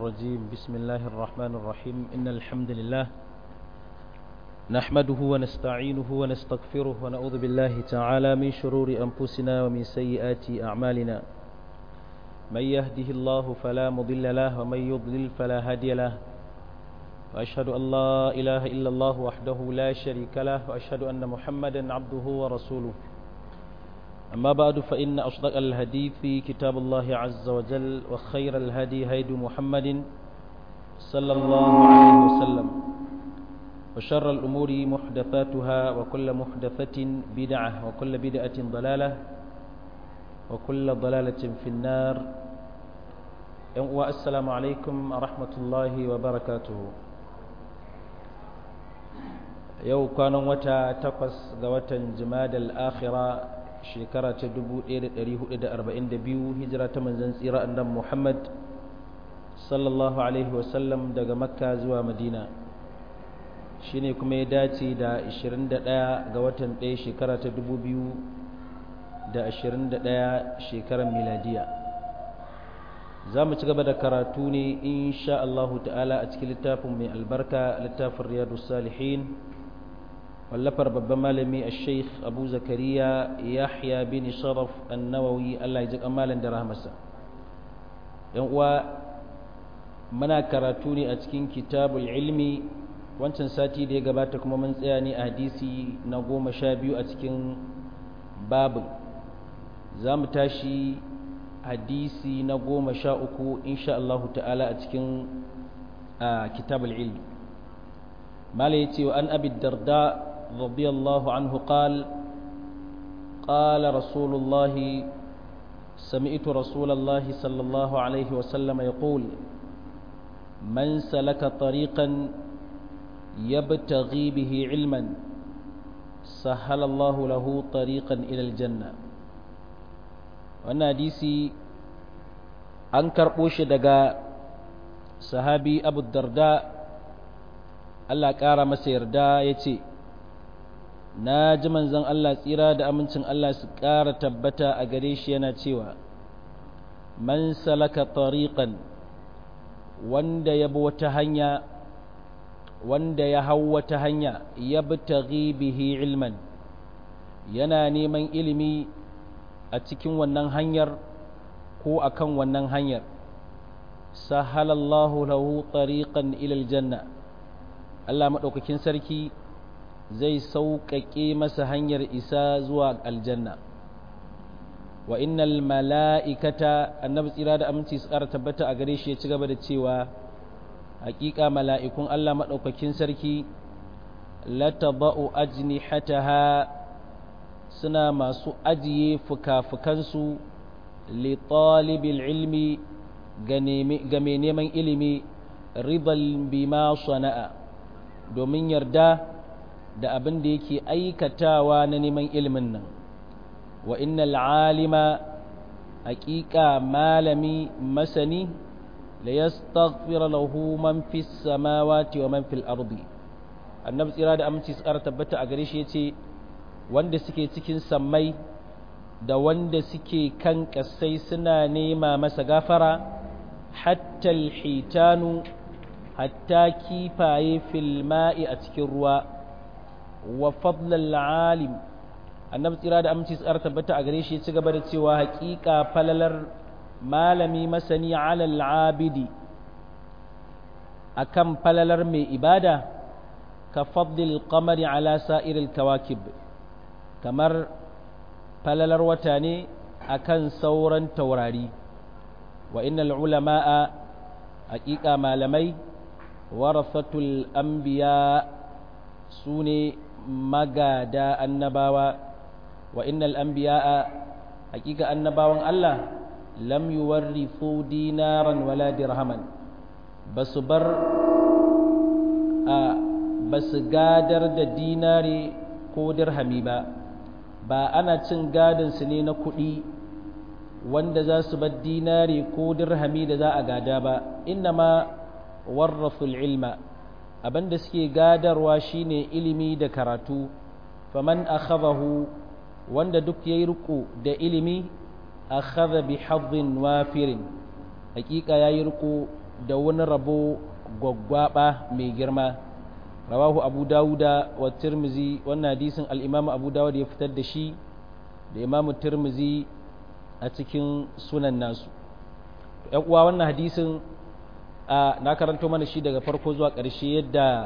الرجيم بسم الله الرحمن الرحيم إن الحمد لله نحمده ونستعينه ونستغفره ونعوذ بالله تعالى من شرور أنفسنا ومن سيئات أعمالنا من يهده الله فلا مضل له ومن يضلل فلا هادي له وأشهد أن لا إله إلا الله وحده لا شريك له وأشهد أن محمدا عبده ورسوله أما بعد فإن أصدق الحديث في كتاب الله عز وجل وخير الهدي هدي محمد صلى الله عليه وسلم وشر الأمور محدثاتها وكل محدثة بدعة وكل بدعة ضلالة وكل ضلالة في النار والسلام عليكم ورحمة الله وبركاته يوم كان وتا تقص وتا جماد الآخرة shekara ta 1442 hijira ta manzon tsira annabi Muhammad sallallahu alaihi wasallam daga Makka zuwa Madina shine kuma ya dace da 21 ga watan 1 shekara ta 2021 shekarar miladiya zamu ci gaba da karatu ne insha Allah ta'ala a cikin littafin mai albarka littafin Riyadus Salihin wallafar babban malami al-sheikh abu zakariya yahya bin sharaf an-nawawi Allah ya ji kamalan da rahmasa yan uwa muna karatu ne a cikin kitabul ilmi wancan sati da ya gabata kuma mun tsaya ne a hadisi na 12 a cikin babu zamu tashi hadisi na 13 insha Allah ta'ala a cikin kitabul ilmi malai yace wa an abi darda رضي الله عنه قال قال رسول الله سمعت رسول الله صلى الله عليه وسلم يقول من سلك طريقا يبتغي به علما سهل الله له طريقا إلى الجنة wannan hadisi an karɓo shi daga sahabi abu darda Allah ƙara masa yarda ya ce na ji manzon Allah tsira da amincin Allah su ƙara tabbata a gare shi yana cewa man salaka tariqan wanda ya bi wata hanya wanda ya hau wata hanya yabtaghi bihi ilman yana neman ilimi a cikin wannan hanyar ko akan wannan hanyar sahalallahu lahu tariqan ila aljanna Allah madaukakin sarki zai sauƙaƙe masa hanyar isa zuwa aljanna wa innal mala'ikata annabi tsira da aminci su ƙara tabbata a gare shi ya ci gaba da cewa haƙiƙa mala'ikun Allah maɗaukakin sarki latada'u ajnihataha suna masu ajiye fuka-fukansu li talibil ilmi ga mai neman ilimi ridal bima sana'a domin yarda da abin da yake aikatawa na neman ilimin nan wa innal alima haqiqa malami masani la yastaghfir lahu man fis samawati wa man fil ardi annabi tsira da aminci tsara tabbata a gare shi yace wanda suke cikin sammai da wanda suke kan kasai suna nema masa gafara hatta alhitanu hatta kifaye fil ma'i a cikin ruwa wa fadlal alim annabi tsira da aminci tsara tabbata a gare shi ya ci gaba da cewa haƙiƙa falalar malami masani alal abidi akan falalar mai ibada ka fadlil qamari ala sa'iril kawakib kamar falalar wata ne akan sauran taurari wa innal ulama'a haƙiƙa malamai warasatul anbiya sune magada annabawa wa innal anbiya'a hakika annabawan Allah lam yuwarrithu dinaran wala dirhaman basu gadar da dinari ko dirhami ba ana cin gadon su ne na kuɗi wanda za su bar dinari ko dirhami da za a gada ba innama warrathul ilma abinda suke gadarwa shine ilimi da karatu faman akhadahu wanda duk yayi riko da ilimi akhadha bi hadhin wafirin hakika yayi riko da wani rabo gwaggwaba mai girma. Rawahu Abu Dawuda wa Tirmizi, wannan hadisin al-Imam Abu Dawud ya fitar da shi da Imam Tirmizi a cikin sunan nasu. ‘Yan uwa, wannan hadisin na karanto mana shi daga farko zuwa ƙarshe yadda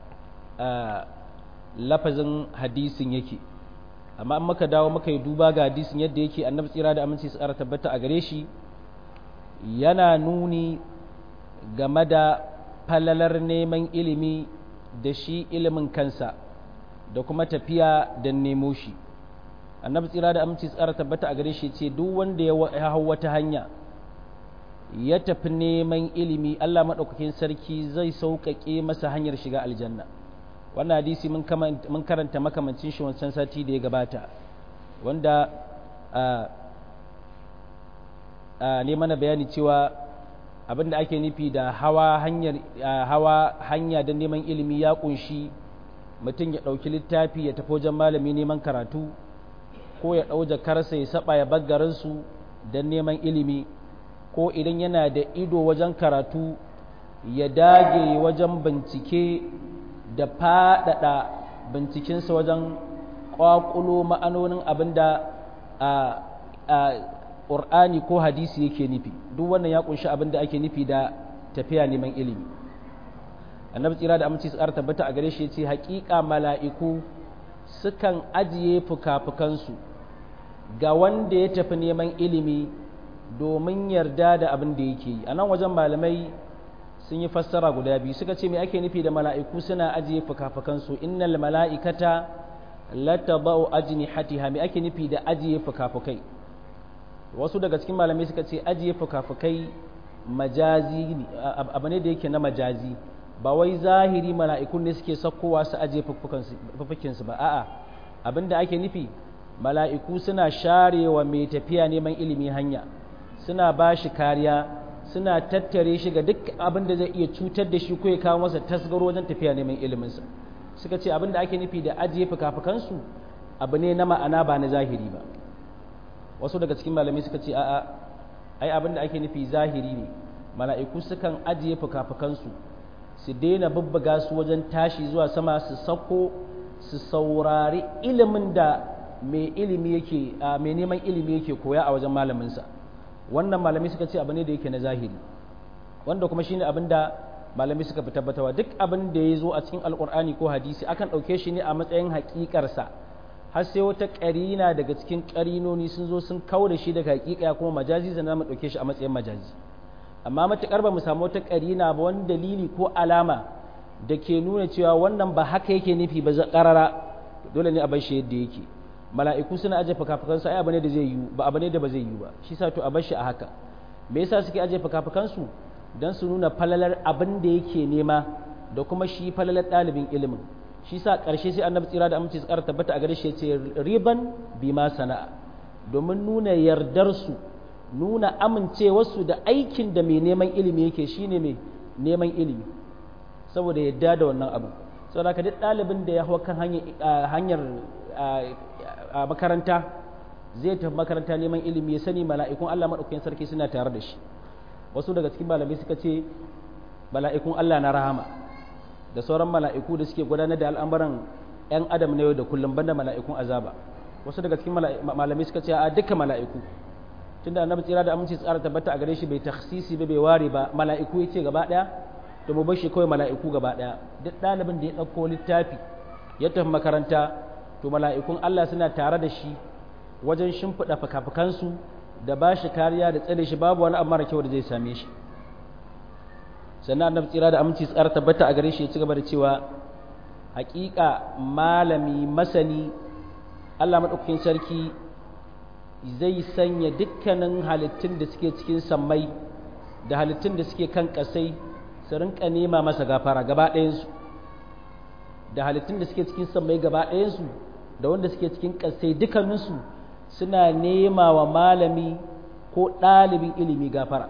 lafazin hadisin yake, amma in muka dawo muka yi duba ga hadisin yadda yake, annabi tsira da aminci su ƙara tabbata a gare shi yana nuni game da falalar neman ilimi da shi ilimin kansa da kuma tafiya don nemo shi. Annabi tsira da aminci su ƙara tabbata a gare shi ce duk wanda ya hau wata hanya ya tafi neman ilimi, Allah maɗaukakin sarki zai sauƙaƙe masa hanyar shiga aljanna. Wannan hadisi mun karanta makamancin shi wancan sati da ya gabata, wanda ne mana bayani cewa abinda ake nufi da hawa hanya don neman ilimi ya kunshi mutum ya ɗauki littafi ya tafi wajen malami neman karatu, ko ya ɗau jakarsa ya saba ya baggaransu don neman ilimi, ko idan yana da ido wajen karatu ya dage wajen bincike da faɗaɗa bincikensa wajen ƙwaƙulo ma'anonin abin da ƙur'ani ko hadisi yake nufi. Duk wannan ya ƙunshi abin da ake nufi da tafiya neman ilimi. Annabi tsira da aminci su ƙara tabbata a gare shi ya ce haƙiƙa mala'iku sukan ajiye fuka-fukansu ga wanda ya tafi neman ilimi domin yarda da abin da yake yi. A nan wajen malamai sun yi fassara guda biyu, suka ce me ake nufi da mala'iku suna ajiye fuka-fukansu, innal mala'ikata lataba'u ajnihatiha, me ake nufi da ajiye fuka-fukai? Wasu daga cikin malamai suka ce ajiye fuka-fukai majazi ne, abu ne da yake na majazi, ba wai zahiri mala'ikun ne suke sakkowa su ajiye fufukinsu ba, a'a abinda ake nufi mala'iku suna sharewa mai tafiya neman ilimi hanya, suna ba shi kariya, suna tattare shi ga duk abin da zai iya cutar da shi ko ya kawo masa tasgaro wajen tafiya neman iliminsa. Suka ce abin da ake nufi da ajiye fuka-fukansu abu ne na ma'ana ba na zahiri ba. Wasu daga cikin malamai suka ce a'a, ai abin da ake nufi zahiri ne, mala'iku sukan ajiye fuka-fukansu su daina bubbuga su wajen tashi zuwa sama, su sauko su saurari ilimin da mai neman ilimi yake koya a wajen malaminsa. Wannan malami suka ce abu ne da yake na zahiri, wanda kuma shine abin da malami suka fi tabbatawa. Duk abin da ya zo a cikin alkur'ani ko hadisi akan ɗauke shi ne a matsayin haƙiƙarsa, har sai wata ƙarina daga cikin ƙarinoni sun zo sun kawo da shi daga haƙiƙa kuma majazi, zan mu ɗauke shi a matsayin majazi. Amma matuƙar ba mu samu wata ƙarina ba, wani dalili ko alama da ke nuna cewa wannan ba haka yake nufi ba ƙarara, dole ne a bar shi yadda yake. Mala'iku suna aje fuka-fukansu, ai abu ne da zai yiwu, ba abu ne da ba zai yiwu ba, shi sa to a bar shi a haka. Me yasa suke aje fuka-fukansu? Don su nuna falalar abin da yake nema da kuma shi falalar ɗalibin ilimin. Shi sa ƙarshe sai annabi tsira da aminci su ƙara tabbata a gare shi ya ce riban bima sana'a, domin nuna yardarsu, nuna amincewarsu da aikin da mai neman ilimi yake, shine mai neman ilimi, saboda yadda da wannan abu. Saboda haka duk ɗalibin da ya hau kan hanyar a makaranta, zai tafi makaranta neman ilimi, ya sani mala'ikun Allah maɗaukakin sarki suna tare da shi. Wasu daga cikin malamai suka ce mala'ikun Allah na rahama da sauran mala'iku da suke gudanar da al'amuran ‘yan adam na yau da kullum, banda mala'ikun azaba. Wasu daga cikin malamai suka ce a dukkan mala'iku, tunda annabi tsira da aminci tsara tabbata a gare shi bai takhsisi ba, bai ware ba, mala'iku ya ce gaba ɗaya, to mu bar shi kawai mala'iku gaba ɗaya. Duk ɗalibin da ya ɗauko littafi ya tafi makaranta, to mala'ikun Allah suna tare da shi wajen shimfiɗa fuka-fukansu da ba shi kariya da tsare shi, babu wani abu mara kyau da zai same shi. Sannan annabi tsira da aminci tsara tabbata a gare shi ya ci gaba da cewa haƙiƙa malami masani, Allah maɗaukakin sarki zai sanya dukkanin halittun da suke cikin sammai da halittun da suke kan ƙasai su rinƙa nema masa gafara gaba ɗayansu, da halittun da suke cikin sammai gaba ɗayansu da wanda suke cikin ƙasai dukkaninsu suna nema wa malami ko ɗalibin ilimi gafara.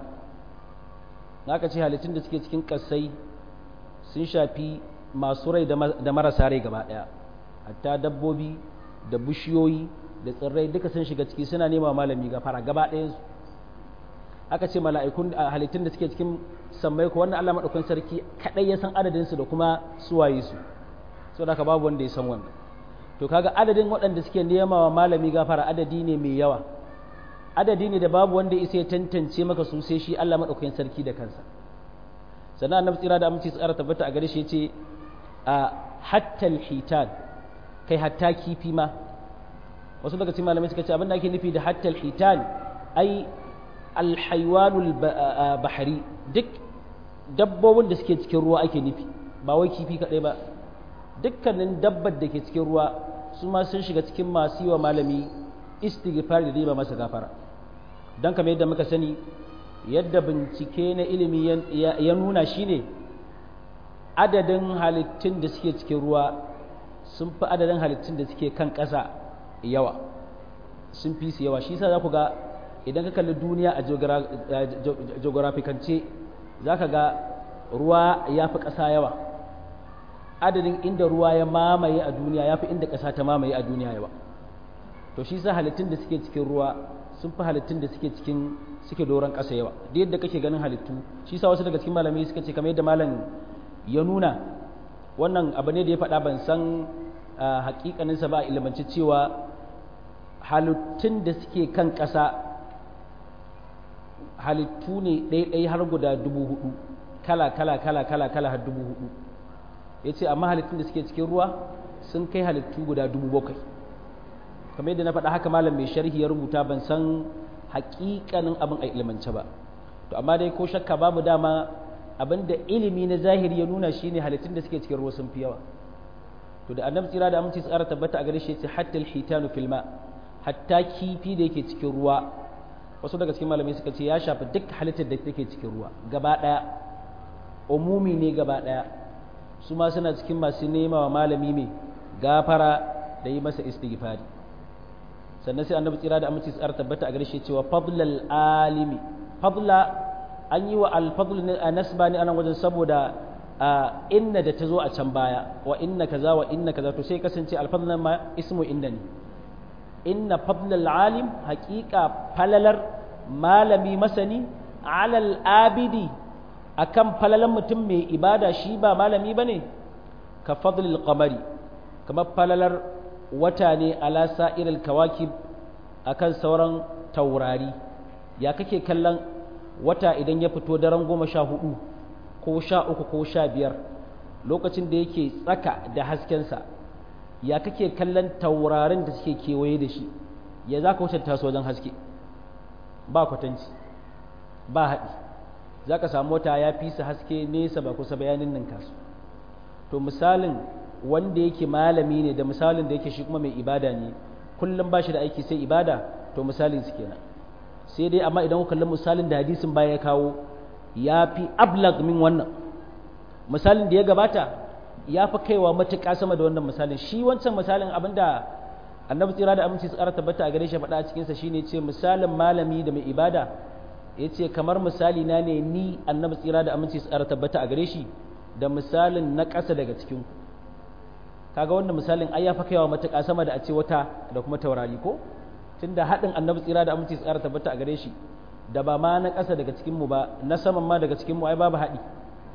Na ka ce halittun da suke cikin ƙasai sun shafi masu rai da marasa rai gaba ɗaya, hatta dabbobi da bishiyoyi da tsirrai duka sun shiga ciki, suna nema wa malami gafara gaba ɗayansu. aka ce mala'ikun halittun da suke cikin sammai ko wannan Allah madaukakin sarki kadai ya san adadin su da kuma suwaye su saboda haka babu wanda ya san wannan to kaga adadin waɗanda suke nema wa malami gafara adadi ne mai yawa adadi ne da babu wanda ya ya tantance maka su sai shi Allah madaukakin sarki da kansa sannan annabi tsira da aminci tsara tabbata a gare shi yace hatta al-hitan kai hatta kifi ma wasu daga cikin malamai suka ce abin da ake nufi da hatta al-hitan ai al-haywanul bahri duk dabbobin da suke cikin ruwa ake nufi ba wai kifi kadai ba dukkanin dabbar da ke cikin ruwa su ma sun shiga cikin masu yi wa malami istighfar da riba masa gafara don kamar yadda muka sani yadda bincike na ilimi ya nuna shine adadin halittun da suke cikin ruwa sun fi adadin halittun da suke kan ƙasa yawa sun fi su yawa shi sa za ku ga idan ka kalli duniya a geografikance za ka ga ruwa ya fi ƙasa yawa adadin inda ruwa ya mamaye a duniya ya fi inda ƙasa ta mamaye a duniya yawa to shi sa halittun da suke cikin ruwa sun fi halittun da suke doron ƙasa yawa da yadda kake ganin halittu shi sa wasu daga cikin malamai suka ce kamar yadda malam ya nuna wannan abu ne da ya faɗa ban san hakikaninsa ba a ilimance cewa halittun da suke kan ƙasa halittu ne ɗaiɗai har guda 4,000 kala har 4,000 ya ce amma halittun da suke cikin ruwa sun kai halittu guda 7,000 kamar yadda na faɗa haka malam mai sharhi ya rubuta ban san hakikanin abin a ilimance ba to amma dai ko shakka babu dama abinda ilimi na zahiri ya nuna shine halittun da suke cikin ruwa sun fi yawa to da annabi tsira da aminci tsara tabbata a gare shi yace hatta al-hitanu fil ma hatta kifi da yake cikin ruwa wasu daga cikin malamai suka ce ya shafi duk halittar da take cikin ruwa gaba daya umumi ne gaba daya su ma suna cikin masu nema wa malami mai gafara da yi masa istighfari sannan sai annabi tsira da aminci tsara tabbata a gare shi cewa fadlal alimi fadla an yi wa alfadl nasba ne anan wajen saboda inna da ta zo a can baya wa inna kaza to sai kasance alfadl nan ma ismu inna ne inna fadlal alim haqiqa falalar malami masani alal abidi akan falalan mutum mai ibada shi ba malami bane ka fadlil qamari kamar falalar wata ne ala sa'iril kawakib akan sauran taurari ya kake kallon wata idan ya fito daren 14 ko 13 ko 15 lokacin da yake tsaka da haskensa ya kake kallon taurarin da suke kewaye da shi ya za ka wucanta su wajen haske ba kwatanci ba haɗi za ka samu wata ya fi su haske nesa ba kusa bayanin nan kasu to misalin wanda yake malami ne da misalin da yake shi kuma mai ibada ne kullum ba shi da aiki sai ibada to misalin su kenan sai dai amma idan ku kalli misalin da hadisin baya ya kawo ya fi ablag min wannan misalin da ya gabata ya fi kaiwa matuƙa sama da wannan misalin shi wancan misalin abinda annabi tsira da aminci su ƙara tabbata a gare shi faɗa a cikinsa shine ce misalin malami da mai ibada ya ce kamar misali na ne ni annabi tsira da aminci su ƙara tabbata a gare shi da misalin na ƙasa daga cikinku kaga wannan misalin ai ya fi kaiwa matuƙa sama da a ce wata da kuma taurari ko tunda haɗin annabi tsira da aminci su ƙara tabbata a gare shi da ba ma na ƙasa daga cikinmu ba na saman ma daga cikinmu ai babu haɗi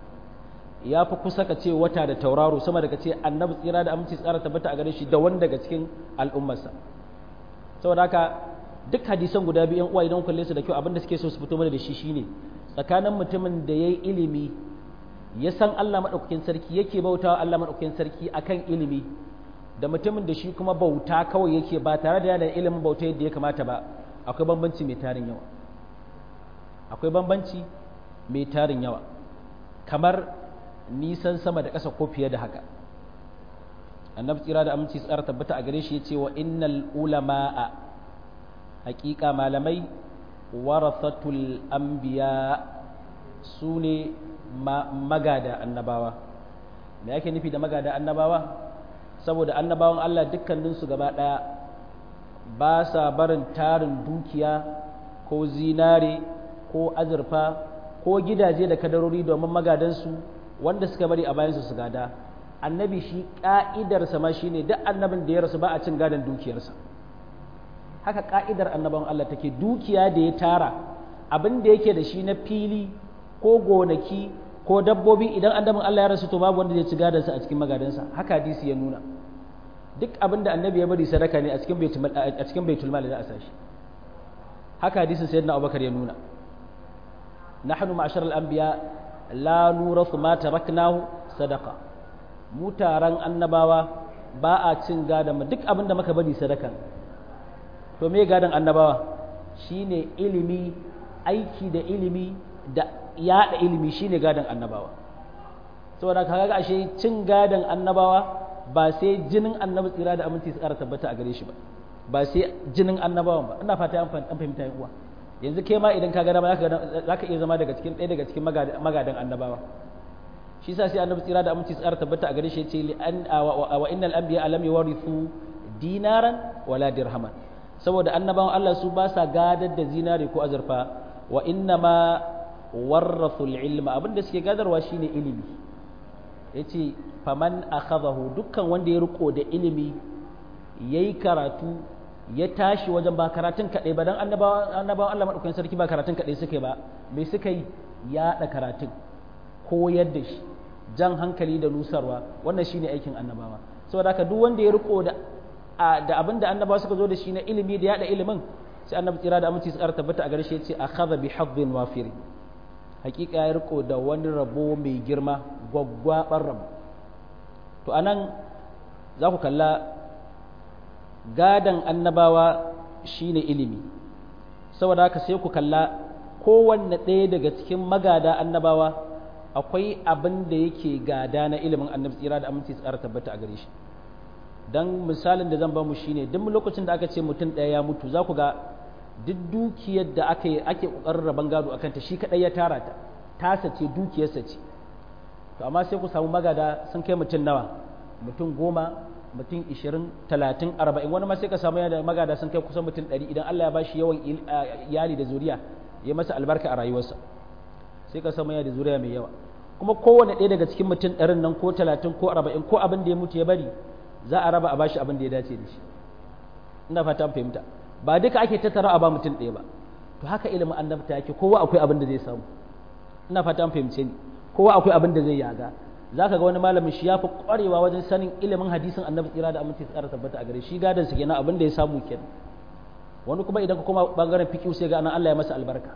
ya fi kusa ka ce wata da tauraro sama da ka ce annabi tsira da aminci tsara tabbata a gare shi da wani daga cikin al'ummarsa saboda haka duk hadisan guda biyu yan uwa idan kalle su da kyau abinda suke so su fito mana da shi shine tsakanin mutumin da yayi ilimi ya san Allah madaukakin sarki yake bautawa Allah madaukakin sarki akan ilimi da mutumin da shi kuma bauta kawai yake ba tare da yana ilimin bauta yadda ya kamata ba akwai bambanci mai tarin yawa akwai bambanci mai tarin yawa kamar nisan sama da ƙasa ko fiye da haka annabi tsira da aminci tsara tabbata a gare shi ya ce wa innal ulama'a haƙiƙa malamai warathatul anbiya su ne magada annabawa me yake nufi da magada annabawa saboda annabawan Allah dukkaninsu gaba ɗaya ba sa barin tarin dukiya ko zinare ko azurfa ko gidaje da kadarori domin magadansu wanda suka bari a bayansu su gada annabi shi ka'idarsa ma shine duk annabin da ya rasu ba a cin gadon dukiyarsa haka ka'idar annaban Allah take dukiya da ya tara abin da yake da shi na fili ko gonaki ko dabbobi idan annabin Allah ya rasu to babu wanda zai ci gadansa a cikin magadansa haka hadisi ya nuna duk abin da annabi ya bari sadaka ne a cikin baitul mal za a sashi haka hadisin sayyidina Abubakar ya nuna nahnu ma'ashar al-anbiya la nurathu ma taraknahu sadaqa mu taran annabawa ba a cin gadan duk abin da muka bari sadaka to me gadan annabawa shine ilimi aiki da ilimi da yaɗa ilimi shine gadan annabawa saboda kaga ashe cin gadan annabawa ba sai jinin annabi tsira da aminci su ƙara tabbata a gare shi ba sai jinin annabawan ba ina fata an fahimta yan uwa yanzu kai ma idan ka ga dama zaka iya zama daga cikin ɗaya daga cikin magadan annabawa shi yasa sai annabi tsira da aminci su ƙara tabbata a gare shi yace wa innal anbiya lam yuwarithu dinaran wala dirhaman saboda annabawan Allah su ba sa gadar da zinari ko azurfa wa inna ma warrathul ilma abinda suke gadarwa shine ilimi yace faman akhadahu dukkan wanda ya riko da ilimi yayi karatu ya tashi wajen ba karatun kadai ba dan annabawan Allah madaukakin sarki ba karatun kadai suke ba me suka yi yaɗa karatun koyar da shi jan hankali da nusarwa wannan shine aikin annabawa saboda haka duk wanda ya riko da abinda annabawa suka zo da shi na ilimi da yaɗa ilimin sai annabi tsira da aminci su ƙara tabbata a garshe ce akhadha bi hadhin wafiri hakika ya riko da wani rabo mai girma gwaggwabar rabo to anan za ku kalla gadan annabawa shine ilimi saboda haka sai ku kalla kowanne ɗaya daga cikin magada annabawa akwai abin da yake gada na ilimin annabi tsira da aminci su ƙara tabbata a gare shi dan misalin da zan ba mu shine duk lokacin da aka ce mutum ɗaya ya mutu za ku ga duk dukiyar da ake ƙoƙarin rabon gado akan ta shi kaɗai ya tara ta tasa ce dukiyarsa ce to amma sai ku samu magada sun kai mutum nawa mutum 10 mutum 20 30 40 wani ma sai ka samu yana magada sun kai kusan mutum 100 idan Allah ya bashi yawan iyali da zuriya ya masa albarka a rayuwarsa sai ka samu yana da zuriya mai yawa kuma kowane ɗaya daga cikin mutum 100 nan ko 30 ko 40 ko abin da ya mutu ya bari za a raba a bashi abin da ya dace da shi ina fata an fahimta ba duka ake tattara a ba mutum ɗaya ba to haka ilimin annabta yake kowa akwai abin da zai samu ina fata an fahimce ni kowa akwai abin da zai yaga zaka ga wani malamin shi ya fi ƙwarewa wajen sanin ilimin hadisin annabi tsira da aminci tsara tabbata a gare shi gadan sa kenan abin da ya samu kenan wani kuma idan ka koma bangaren fiqh sai ga anan Allah ya masa albarka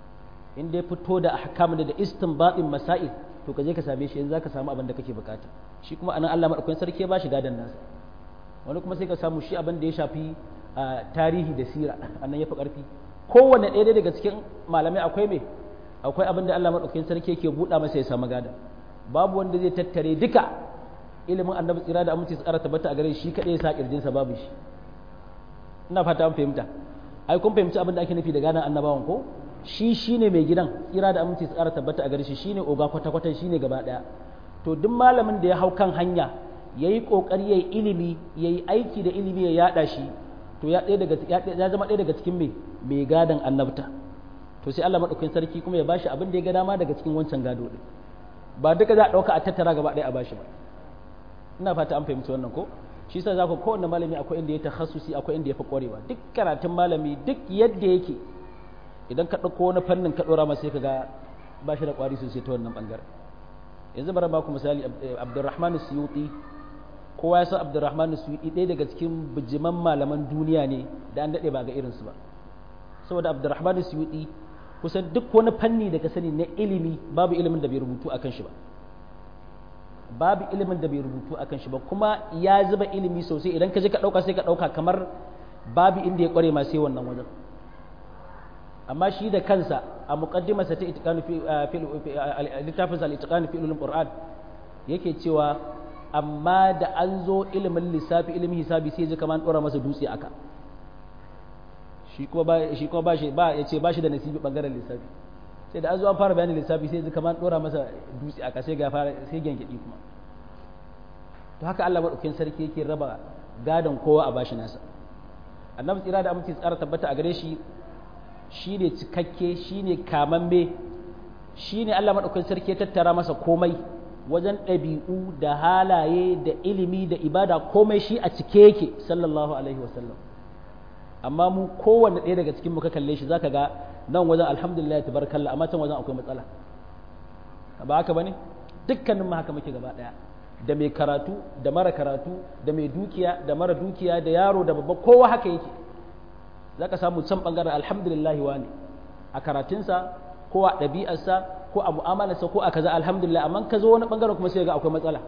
in dai fito da ahkam da istinbatin masail to ka je ka same shi yanzu zaka samu abin da kake bukata shi kuma anan Allah madaukakin sarki ya bashi gadan nasa wani kuma sai ka samu shi abin da ya shafi tarihi da sira annan ya fi ƙarfi kowanne ɗaya daga cikin malamai akwai abin da Allah madaukakin sarki yake buɗa masa ya samu gadan babu wanda zai tattare duka ilimin annabi tsira da aminci tsara tabbata a gare shi kadai ya sa kirjinsa babu shi ina fata an fahimta ai kun fahimci abin da ake nufi da gadan annabawan ko shi shine mai gidan tsira da aminci tsara tabbata a gare shi shine oga kwata-kwata shine gaba daya to duk malamin da ya hau kan hanya yayi kokari yayi ilimi yayi aiki da ilimi ya yada shi to ya zama ɗaya daga cikin mai gadan annabta to sai Allah madaukakin sarki kuma ya bashi abin da ya ga dama daga cikin wancan gado din ba duka za a dauka a tattara gaba ɗaya a bashi ba ina fata an fahimci wannan ko shi yasa za ku kowanne malami akwai inda ya takhassusi akwai inda ya fi ƙwarewa duk karatun malami duk yadda yake idan ka ɗauko wani fannin ka ɗora masa sai ka ga ba shi da ƙwari sosai ta wannan ɓangaren yanzu bari ba ku misali Abdurrahman Suyuti kowa ya san Abdurrahman Suyuti ɗaya daga cikin bijiman malaman duniya ne da an daɗe ba ga irinsu ba saboda Abdurrahman Suyuti kusan duk wani fanni da ka sani na ilimi babu ilimin da bai rubutu akan shi ba babu ilimin da bai rubutu akan shi ba kuma ya zuba ilimi sosai idan ka je ka ɗauka sai ka ɗauka kamar babu inda ya ƙware ma sai wannan wajen amma shi da kansa a muqaddimarsa ta itiqanu fi littafin al-itiqanu fi ulumul qur'an yake cewa amma da an zo ilimin lissafi ilimin hisabi sai ji kamar an dora masa dutse aka shi kuma ba shi da nasibi bangaren lissafi sai da an zo an fara bayanin lissafi sai ji kamar an dora masa dutse aka sai ga fara sai gengedi kuma to haka Allah madaukakin sarki yake raba gadon kowa a bashi nasa annabi tsira da aminci tsara tabbata a gare shi shi ne cikakke shi ne kamamme shi ne Allah maɗaukakin sarki ya tattara masa komai wajen ɗabi'u da halaye da ilimi da ibada komai shi a cike yake sallallahu alaihi wasallam amma mu kowanne ɗaya daga cikin mu ka kalle shi zaka ga nan wajen alhamdulillah tabarakallah amma can wajen akwai matsala ba haka bane dukkanin mu haka muke gaba daya da mai karatu da mara karatu da mai dukiya da mara dukiya da yaro da babba kowa haka yake zaka samu can bangaren alhamdulillah wani a karatunsa ko a ɗabi'arsa ko a mu'amalarsa ko a kaza alhamdulillah amma ka zo wani bangaren kuma sai ga akwai matsala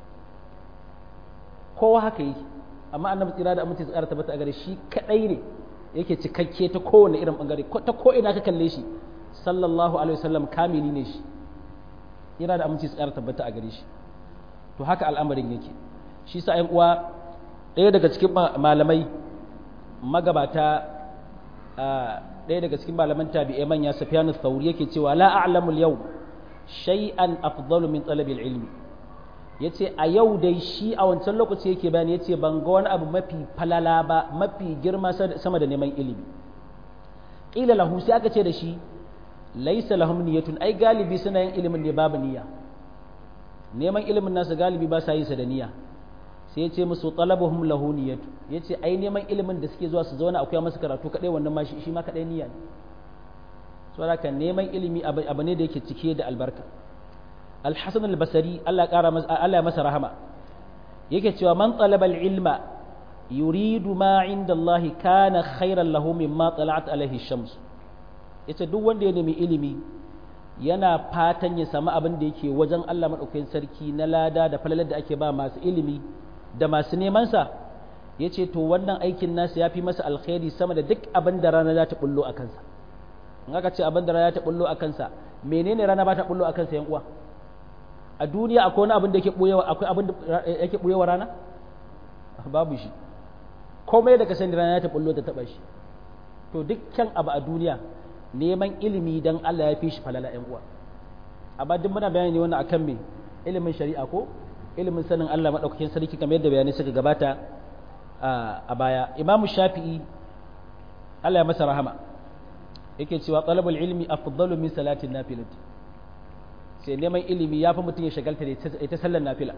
kowa haka yake amma annabi tsira da aminci tsara tabbata a gare shi kadai ne yake cikakke ta kowane irin bangare ta ko ina ka kalle shi sallallahu alaihi wasallam kamili ne shi yana da aminci tsara tabbata a gare shi to haka al'amarin yake shi sa ƴan uwa ɗaya daga cikin malamai magabata ɗaya daga cikin malaman tabi'ai manya Sufyan ath-Thawri yake cewa la a'lamu al-yawm shay'an afdalu min talabi al-ilmi yace a yau dai shi a wancan lokaci yake bayani yace ban ga wani abu mafi falala ba mafi girma sama da neman ilimi qila lahu sai aka ce da shi laysa lahum niyyatun ai galibi suna yin ilimin ne babu niyya neman ilimin nasu galibi ba sa yi sa da niyya sai ya ce musu talabuhum lahu niyyatu yace ai neman ilimin da suke zuwa su zauna akwai masu karatu kadai wannan ma shi ma kadai niyya ne saboda kan neman ilimi abu ne da yake cike da albarka al-Hasan al-Basri Allah ya masa rahama yake cewa man talaba al-ilma yuridu ma inda Allah kana khairan lahu mimma tala'at alaihi shams yace duk wanda ya nemi ilimi yana fatan ya samu abin da yake wajen Allah madaukakin sarki na lada da falalar da ake ba masu ilimi da masu neman sa yace to wannan aikin nasa yafi masa alkhairi sama da duk abin da rana za ta bullo a kansa in aka ce abin da rana ta bullo a kansa menene rana ba ta bullo a kansa yan uwa a duniya akwai wani abin da yake buyewa akwai abin da yake buyewa rana babu shi komai da ka sani rana ta bullo ta taba shi to dukkan abu a duniya neman ilimi dan Allah ya fi shi falala yan uwa amma duk muna bayani wannan akan me ilimin shari'a ko ilimin sanin Allah madaukakin sarki kamar yadda bayanai suka gabata a baya Imam Shafi'i Allah ya masa rahama yake cewa talabul ilmi afdalu min salatin nafilati sai neman ilimi yafi mutum ya shagalta da ita sallar nafila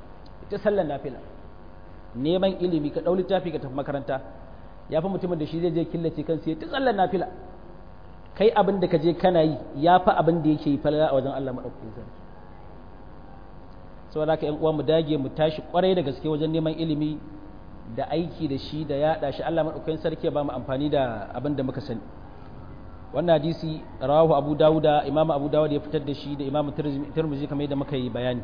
neman ilimi ka dau littafi ka tafi makaranta yafi mutumin da shi zai je killace kansa ya ta sallar nafila kai abin da ka je kana yi yafi abin da yake yi falala a wajen Allah madaukakin sarki saboda haka ƴan uwa mu dage mu tashi kwarai da gaske wajen neman ilimi da aiki da shi da yaɗa shi Allah madaukakin sarki ya ba mu amfani da abin da muka sani wannan hadisi rawahu Abu Dawuda Imam Abu Dawud ya fitar da shi da Imam Tirmidhi kamar yadda muka yi bayani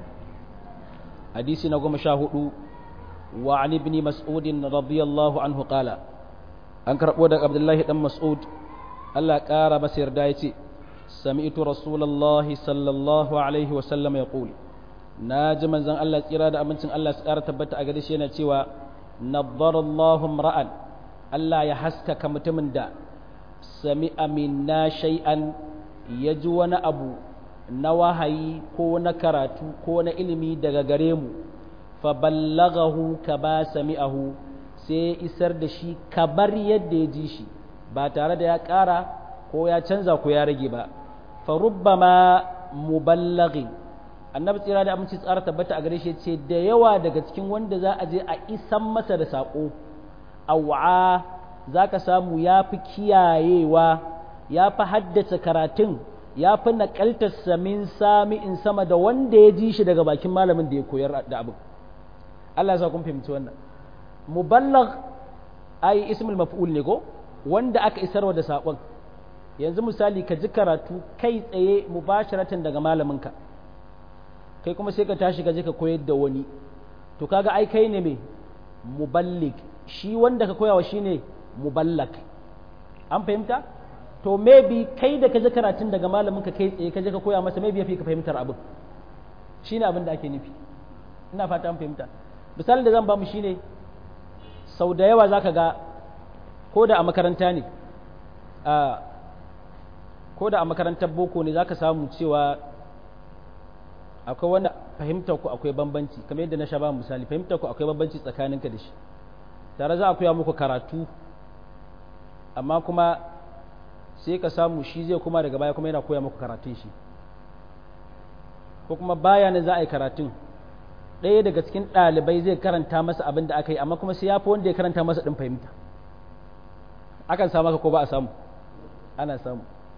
hadisi na 14 wa an ibn Mas'ud radiyallahu anhu qala an karbo daga Abdullahi dan Mas'ud Allah ƙara masa yarda yace sami'tu rasulullahi sallallahu alaihi wa sallam yaqul naji manzon Allah tsira da amincin Allah su ƙara tabbata a gare shi yana cewa naddarallahu ra'an Allah ya haskaka mutumin da sami'a minna shay'an ya ji wani abu na wahayi ko na karatu ko na ilimi daga gare mu fa ballaghahu ka ba sami'ahu sai ya isar da shi kabar yadda ya ji shi ba tare da ya ƙara ko ya canza ko ya rage ba fa rubbama muballighin annabi tsira da aminci tsara tabbata a gare shi ce da yawa daga cikin wanda za a je a isan masa da saƙo aw'a za ka samu ya fi kiyayewa ya fi haddace karatun ya fi naƙaltarsa min sami'in sama da wanda ya ji shi daga bakin malamin da ya koyar da abin Allah ya sa kun fahimci wannan muballigh ai ismul maf'ul ne ko wanda aka isarwa da saƙon yanzu misali ka ji karatu kai tsaye mubasharatan daga malaminka kai kuma sai ka tashi ka je ka koyar da wani to kaga ai kai ne me muballigh shi wanda ka koyawa shine muballak an fahimta to maybe kai da ka ji karatun daga malamin ka kai tsaye ka je ka koya masa maybe yafi ka fahimtar abin shine abin da ake nufi ina fata an fahimta misalin da zan ba mu shine sau da yawa zaka ga ko da a makaranta ne ko da a makarantar boko ne zaka samu cewa akwai wani fahimtar ku akwai bambanci kamar yadda na sha ba misali fahimtar ku akwai bambanci tsakaninka da shi tare za a koya muku karatu amma kuma sai ka samu shi zai kuma daga baya kuma yana koya muku karatun shi ko kuma baya ne za a yi karatun ɗaya daga cikin ɗalibai zai karanta masa abin da aka yi amma kuma sai ya fi wanda ya karanta masa ɗin fahimta akan samu haka ko ba a samu ana samu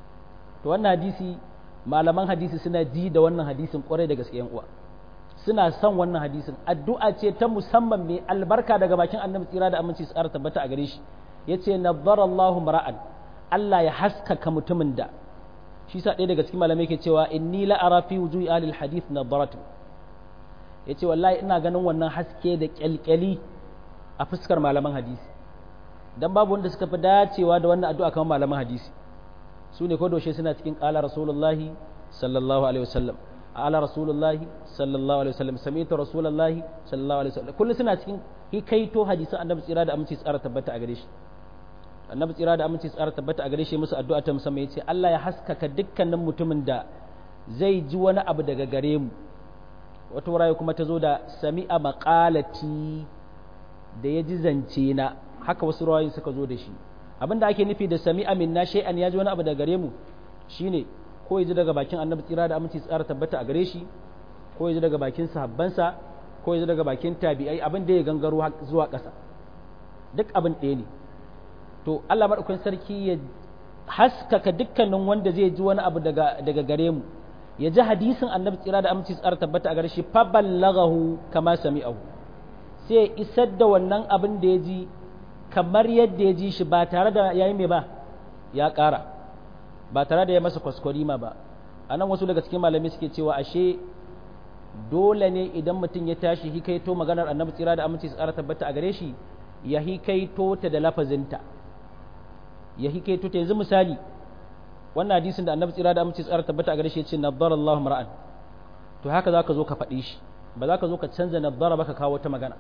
to wannan hadisi malaman hadisi suna ji da wannan hadisin kwarai da gaske uwa suna son wannan hadisin addu'a ce ta musamman mai albarka daga bakin annabi tsira da aminci su ƙara tabbata a gare shi yace nazzara Allahu mar'an Allah ya haskaka mutumin da shi sa ɗaya daga cikin malamai ke cewa inni la ara fi wujuhi ahli alhadith nadaratu yace wallahi ina ganin wannan haske da kyalkyali a fuskar malaman hadisi dan babu wanda suka fi dacewa da wannan addu'a kamar malaman hadisi su ne kodoshe suna cikin qala rasulullahi sallallahu alaihi wasallam ala rasulullahi sallallahu alaihi wasallam sami'tu rasulullahi sallallahu alaihi wasallam kullu suna cikin hikaito hadisan annabi tsira da aminci tsara tabbata a gare shi annabi tsira da aminci tsara tabbata a gare shi musu addu'a ta musamman yace Allah ya haskaka dukkanin mutumin da zai ji wani abu daga gare mu wata wurare kuma ta zo da sami'a maqalati da ya ji zance na haka wasu rawayoyi suka zo da shi abinda ake nufi da sami'a minna shay'an ya ji wani abu daga gare mu shine ko ya ji daga bakin annabi tsira da aminci tsara tabbata a gare shi ko ya ji daga bakin sahabbansa ko ya ji daga bakin tabi'ai abin da ya gangaro zuwa ƙasa duk abin ɗaya ne to Allah madaukakin sarki ya haskaka dukkanin wanda zai ji wani abu daga gare mu ya ji hadisin annabi tsira da aminci tsara tabbata a gare shi fa ballaghahu kama sami'ahu sai ya isar da wannan abin da ya ji kamar yadda ya ji shi ba tare da yayi mai ba ya ƙara ba tare da ya masa kwaskwarima ba a nan wasu daga cikin malami suke cewa ashe dole ne idan mutum ya tashi hikaito maganar annabi tsira da aminci tsara tabbata a gare shi ya hikaito ta da lafazinta ya hikaito ta yanzu misali wannan hadisin da annabi tsira da aminci tsara tabbata a gare shi ya ce naddara Allahu mar'an to haka zaka zo ka faɗi shi ba za ka zo ka canza naddara ba ka kawo wata magana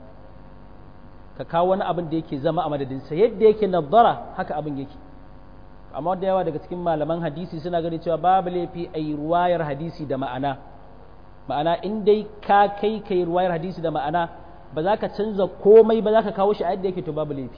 ka kawo wani abin da yake zama a madadinsa yadda yake naddara haka abin yake amma da yawa daga cikin malaman hadisi suna gani cewa babu laifi a yi ruwayar hadisi da ma'ana in dai ka kai ruwayar hadisi da ma'ana ba za ka canza komai ba za ka kawo shi a yadda yake to babu laifi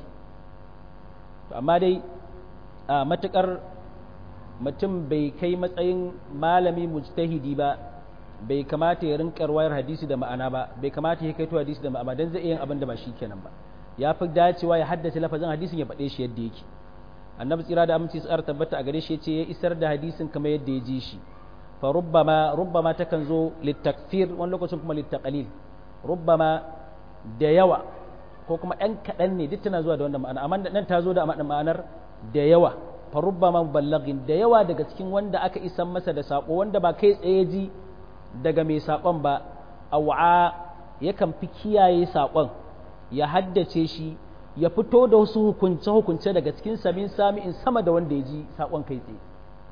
to amma dai a matukar mutum bai kai matsayin malami mujtahidi ba bai kamata ya rinka ruwayar hadisi da ma'ana ba bai kamata ya kaito hadisi da ma'ana dan zai iya yin abin da ba shi kenan ba ya fi dacewa ya haddace lafazin hadisin ya faɗe shi yadda yake annabi tsira da aminci tsara tabbata a gare shi yace ya isar da hadisin kamar yadda ya ji shi fa rubbama takan zo litakfir wani lokacin kuma litaqalil rubbama da yawa ko kuma ɗan kaɗan ne duk tana zuwa da wannan ma'ana amma nan ta zo da ma'anar da yawa fa rubbama muballaghin da yawa daga cikin wanda aka isan masa da sako wanda ba kai tsaye ji daga mai sakon ba aw'a yakan fi kiyaye sakon ya haddace shi ya fito da wasu hukunce-hukunce daga cikin sami'in sama da wanda ya ji saƙon kai tsaye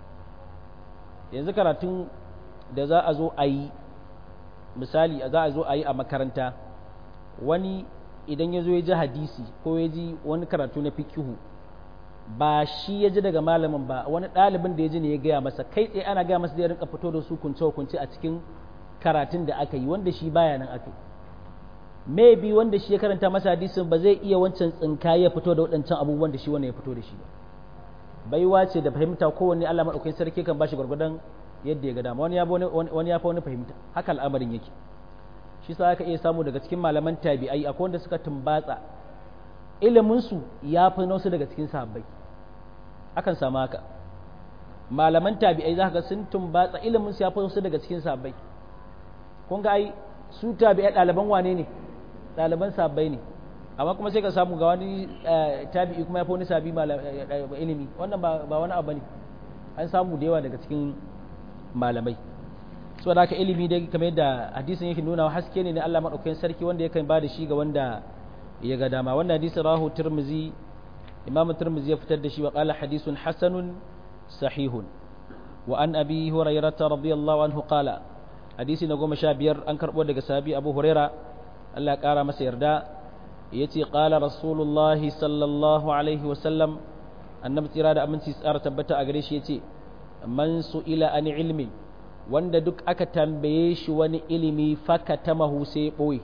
yanzu karatun da za a zo a yi misali za a zo a yi a makaranta wani idan ya zo ya ji hadisi ko ya ji wani karatu na fikihu ba shi ya ji daga malamin ba wani ɗalibin da ya ji ne ya gaya masa kai tsaye ana gaya masa da ya rinka fito da su hukunce-hukunce a cikin karatun da aka yi wanda shi baya nan aka yi maybe wanda shi ya karanta masa hadisin ba zai iya wancan tsinka ya fito da waɗancan abubuwan da shi wannan ya fito da shi ba baiwa ce da fahimta kowanne Allah madaukakin sarki kan bashi gwargwadon yadda ya ga dama wani ya fa wani fahimta haka al'amarin yake shi sa aka iya samu daga cikin malaman tabi'ai akwai wanda suka tumbatsa ilimin su ya fi nasu daga cikin sahabbai akan samu haka malaman tabi'ai za ka ga sun tumbatsa ilimin su ya fi nasu daga cikin sahabbai kun ga ai su tabi'ai ɗaliban wane ne ɗaliban sabbai ne amma kuma sai ka samu ga wani tabi'i kuma ya fi wani sabi ilimi wannan ba wani abu ne an samu da yawa daga cikin malamai so da haka ilimi dai kamar yadda hadisin yake nuna haske ne na Allah madaukakin sarki wanda yakan ba da shi ga wanda ya ga dama wannan hadisin rahu tirmizi imam tirmizi ya fitar da shi wa qala hadisun hasanun sahihun wa an abi hurairah radiyallahu anhu qala hadisi na 15 an karbo daga sahabi abu huraira Allah ya kara masa yarda yace qala rasulullahi sallallahu alaihi wasallam annabi tsira da aminci tsara tabbata a gare shi yace man su'ila an ilmi wanda duk aka tambaye shi wani ilimi fakatamahu sai boye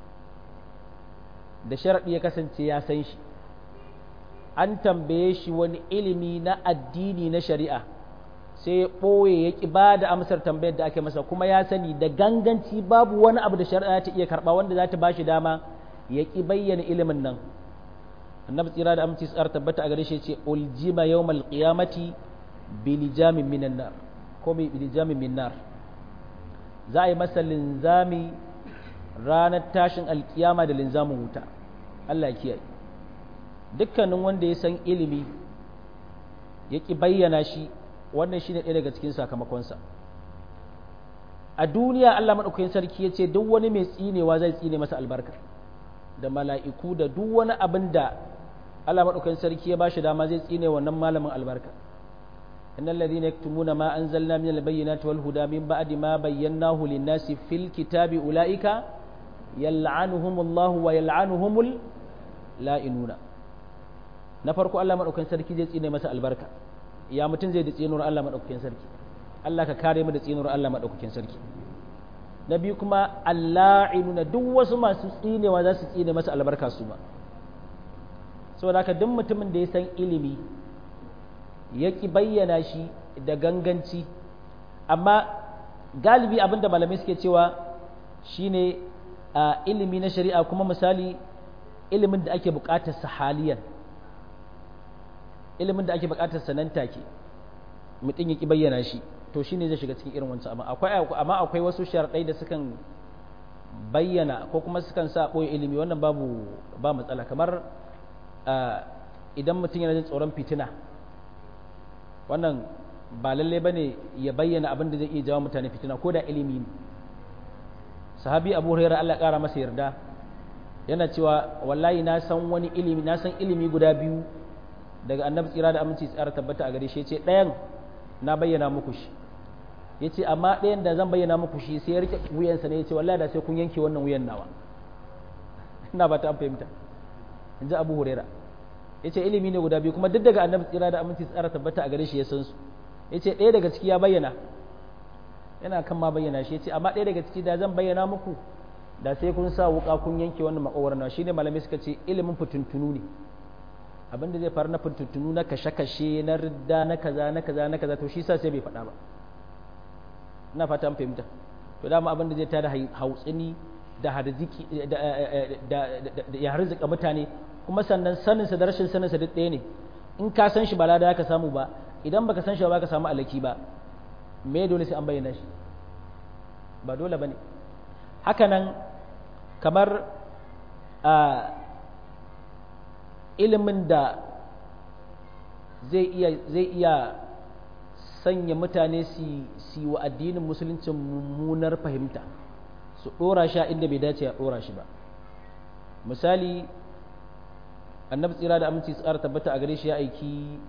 da sharadi ya kasance ya san shi an tambaye shi wani ilimi na addini na shari'a sai ya ɓoye ya ƙi ba da amsar tambayar da ake masa kuma ya sani da ganganci babu wani abu da shari'a ta iya karɓa wanda za ta ba shi dama ya ƙi bayyana ilimin nan annabi tsira da aminci tsar tabbata a gare shi ce uljima yawmal qiyamati bilijamin minan nar ko bilijamin min nar, za a yi masa linzami ranar tashin alkiyama da linzamin wuta. Allah ya kiyaye. Dukkanin wanda ya san ilimi ya ki bayyana shi, wannan shine ɗaya daga cikin sakamakonsa. A duniya Allah madaukakin sarki ya ce duk wani mai tsinewa zai tsine masa albarka, da mala'iku da duk wani abin da Allah madaukakin sarki ya bashi dama zai tsine wannan malamin albarka. innal ladhina yaktumuna ma anzalna minal bayyinati wal huda min ba'di ma bayyanahu lin-nasi fil kitabi ulaika yal'anuhumullahu wa yal'anuhumul la'inuna. Na farko Allah madaukakin sarki zai tsine masa albarka. Ya mutun zai da tsinuwar Allah madaukakin sarki. Allah ka kare mu da tsinuwar Allah madaukakin sarki. Na biyu kuma alla'inuna, duk wasu masu tsinewa za su tsine masa albarka su ma. Saboda haka duk mutumin da ya san ilimi ya ki bayyana shi da ganganci, amma galibi abinda malamai suke cewa shine a ilimi na shari'a, kuma misali ilimin da ake buƙatar sa haliyan, ilimin da ake buƙatar sa nan take mutum ya ki bayyana shi, to shine zai shiga cikin irin wancan. Amma akwai wasu sharaɗai da sukan bayyana ko kuma sukan sa ɓoye ilimi, wannan ba matsala. Kamar idan mutum yana jin tsoron fitina, wannan ba lalle bane ya bayyana abin da zai iya jawo mutane fitina ko da ilimi ne. Sahabi Abu Hurairah Allah ya kara masa yarda yana cewa wallahi na san ilimi guda biyu daga Annabi tsira da aminci tsara tabbata a gare shi. Yace ɗayan na bayyana muku shi, yace amma ɗayan da zan bayyana muku shi sai ya rike wuyansa ne, yace wallahi da sai kun yanke wannan wuyan nawa. Ina ba ta fahimta, inji Abu Hurairah. Yace ilimi ne guda biyu kuma duk daga Annabi tsira da aminci tsara tabbata a gare shi ya san su. Yace ɗaya daga ciki ya bayyana, yana kan ma bayyana shi. Yace amma ɗaya daga ciki da zan bayyana muku da sai kun sa wuka kun yanke wannan makogwaron nawa. Shine malamai suka ce ilimin fituntunu ne, abin da zai faru na fituntunu, na kashe-kashe, na ridda, na kaza, to shi sa sai bai faɗa ba. Ina fata an fahimta. To dama abin da zai tada hautsini da harziki da ya harzika mutane, kuma sannan saninsa da rashin saninsa duk ɗaya ne. In ka san shi ba lada ka samu ba, idan baka san shi ba ka samu alaki ba. Me dole sai an bayyana shi? Ba dole bane. Haka nan kamar ilimin da zai iya sanya mutane su wa addinin musulunci mummunar fahimta, su ɗora shi inda bai dace a ɗora shi ba. Misali, Annabi tsira da aminci tsara tabbata a gare shi ya aiki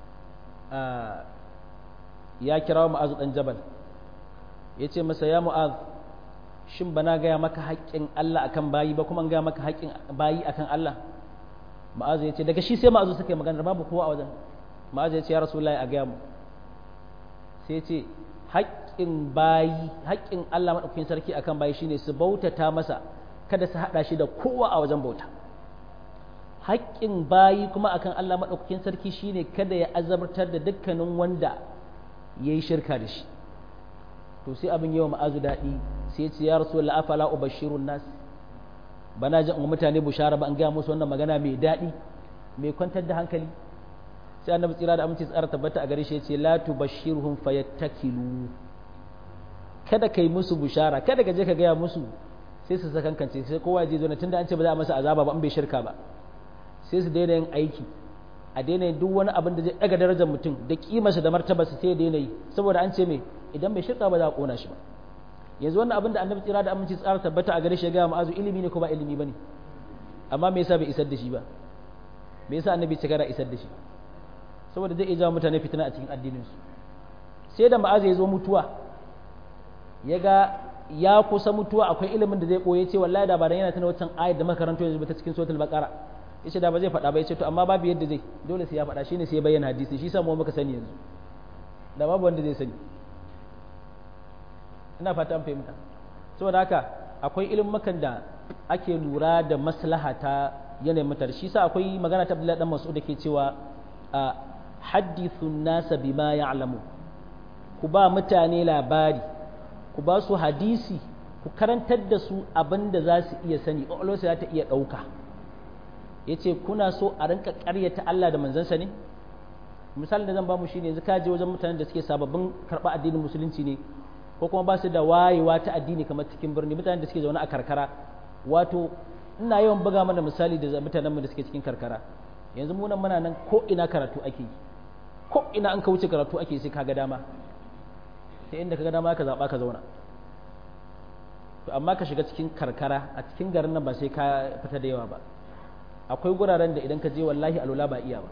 ya kira Mu'az dan Jabal, ya ce masa ya Mu'az, shin bana gaya maka haƙƙin Allah akan bayi ba, kuma an gaya maka haƙƙin bayi akan Allah? Mu'az ya ce daga shi sai Mu'az suka yi magana, babu kowa a wajen. Mu'az ya ce ya Rasulullahi a gaya mu. Sai ya ce haƙƙin bayi, haƙƙin Allah madaukakin sarki akan bayi shine su bautata masa, kada su haɗa shi da kowa a wajen bauta. Haƙƙin bayi kuma akan Allah maɗaukakin sarki shine kada ya azabtar da dukkanin wanda ya yi shirka da shi. To sai abin yawa Mu'azu daɗi, sai ya ce ya Rasulullah afala ubashirun nas, bana jin mutane bushara ba, an gaya musu wannan magana mai daɗi mai kwantar da hankali. Sai Annabi tsira da aminci tsara tabbata a gare shi ya ce la tubashirhum fayattakilu, kada kai musu bushara, kada ka je ka gaya musu sai su sakankance, sai kowa ya je zo na tunda an ce ba za a masa azaba ba an bai shirka ba, sai su daina yin aiki, a daina yin duk wani abin da zai daga darajar mutum da kimarsa da martabarsa, sai ya daina yi, saboda an ce me idan bai shirka ba za a kona shi ba. Yanzu wannan abin da Annabi tsira da aminci tsara tabbata a gare shi ya ga Mu'azu ilimi ne ko ba ilimi bane? Amma me yasa bai isar da shi ba? Me yasa Annabi ya gara isar da shi? Saboda zai iya jawo mutane fitina a cikin addinin su. Sai da Mu'azu ya zo mutuwa, ya ga ya kusa mutuwa, akwai ilimin da zai koye, ce wallahi da ba dan yana tana wancan ayat da makaranto yanzu ba ta cikin suratul baqara, yace da ba zai faɗa ba, yace to amma babu yadda zai, dole sai ya faɗa, shine sai ya bayyana hadisi, shi sa mu muka sani yanzu, da babu wanda zai sani. Ina fata an fahimta. Saboda haka akwai ilimin da ake lura da maslaha ta yanayin mutane, shi sa akwai magana ta Abdullahi dan Mas'ud da ke cewa hadithun nasa bima ya'lamu, ku ba mutane labari, ku ba su hadisi, ku karantar da su abin da za su iya sani, ƙwaƙwalwarsu za ta iya ɗauka. Ya ce kuna so a rinka ƙaryata Allah da manzansa ne? misalin da zan ba mu shine yanzu ka je wajen mutanen da suke sababbin karɓa addinin musulunci ne ko kuma ba su da wayewa ta addini kamar cikin birni, mutanen da suke zaune a karkara. Wato ina yawan buga mana misali da mutanenmu da suke cikin karkara. Yanzu mu nan muna nan ko ina karatu ake yi, ko ina an ka wuce karatu ake sai kaga dama, sai inda kaga dama ka zaɓa ka zauna. To amma ka shiga cikin karkara, a cikin garin nan ba sai ka fita da yawa ba. Akwai guraren da idan ka je wallahi alula ba iya ba,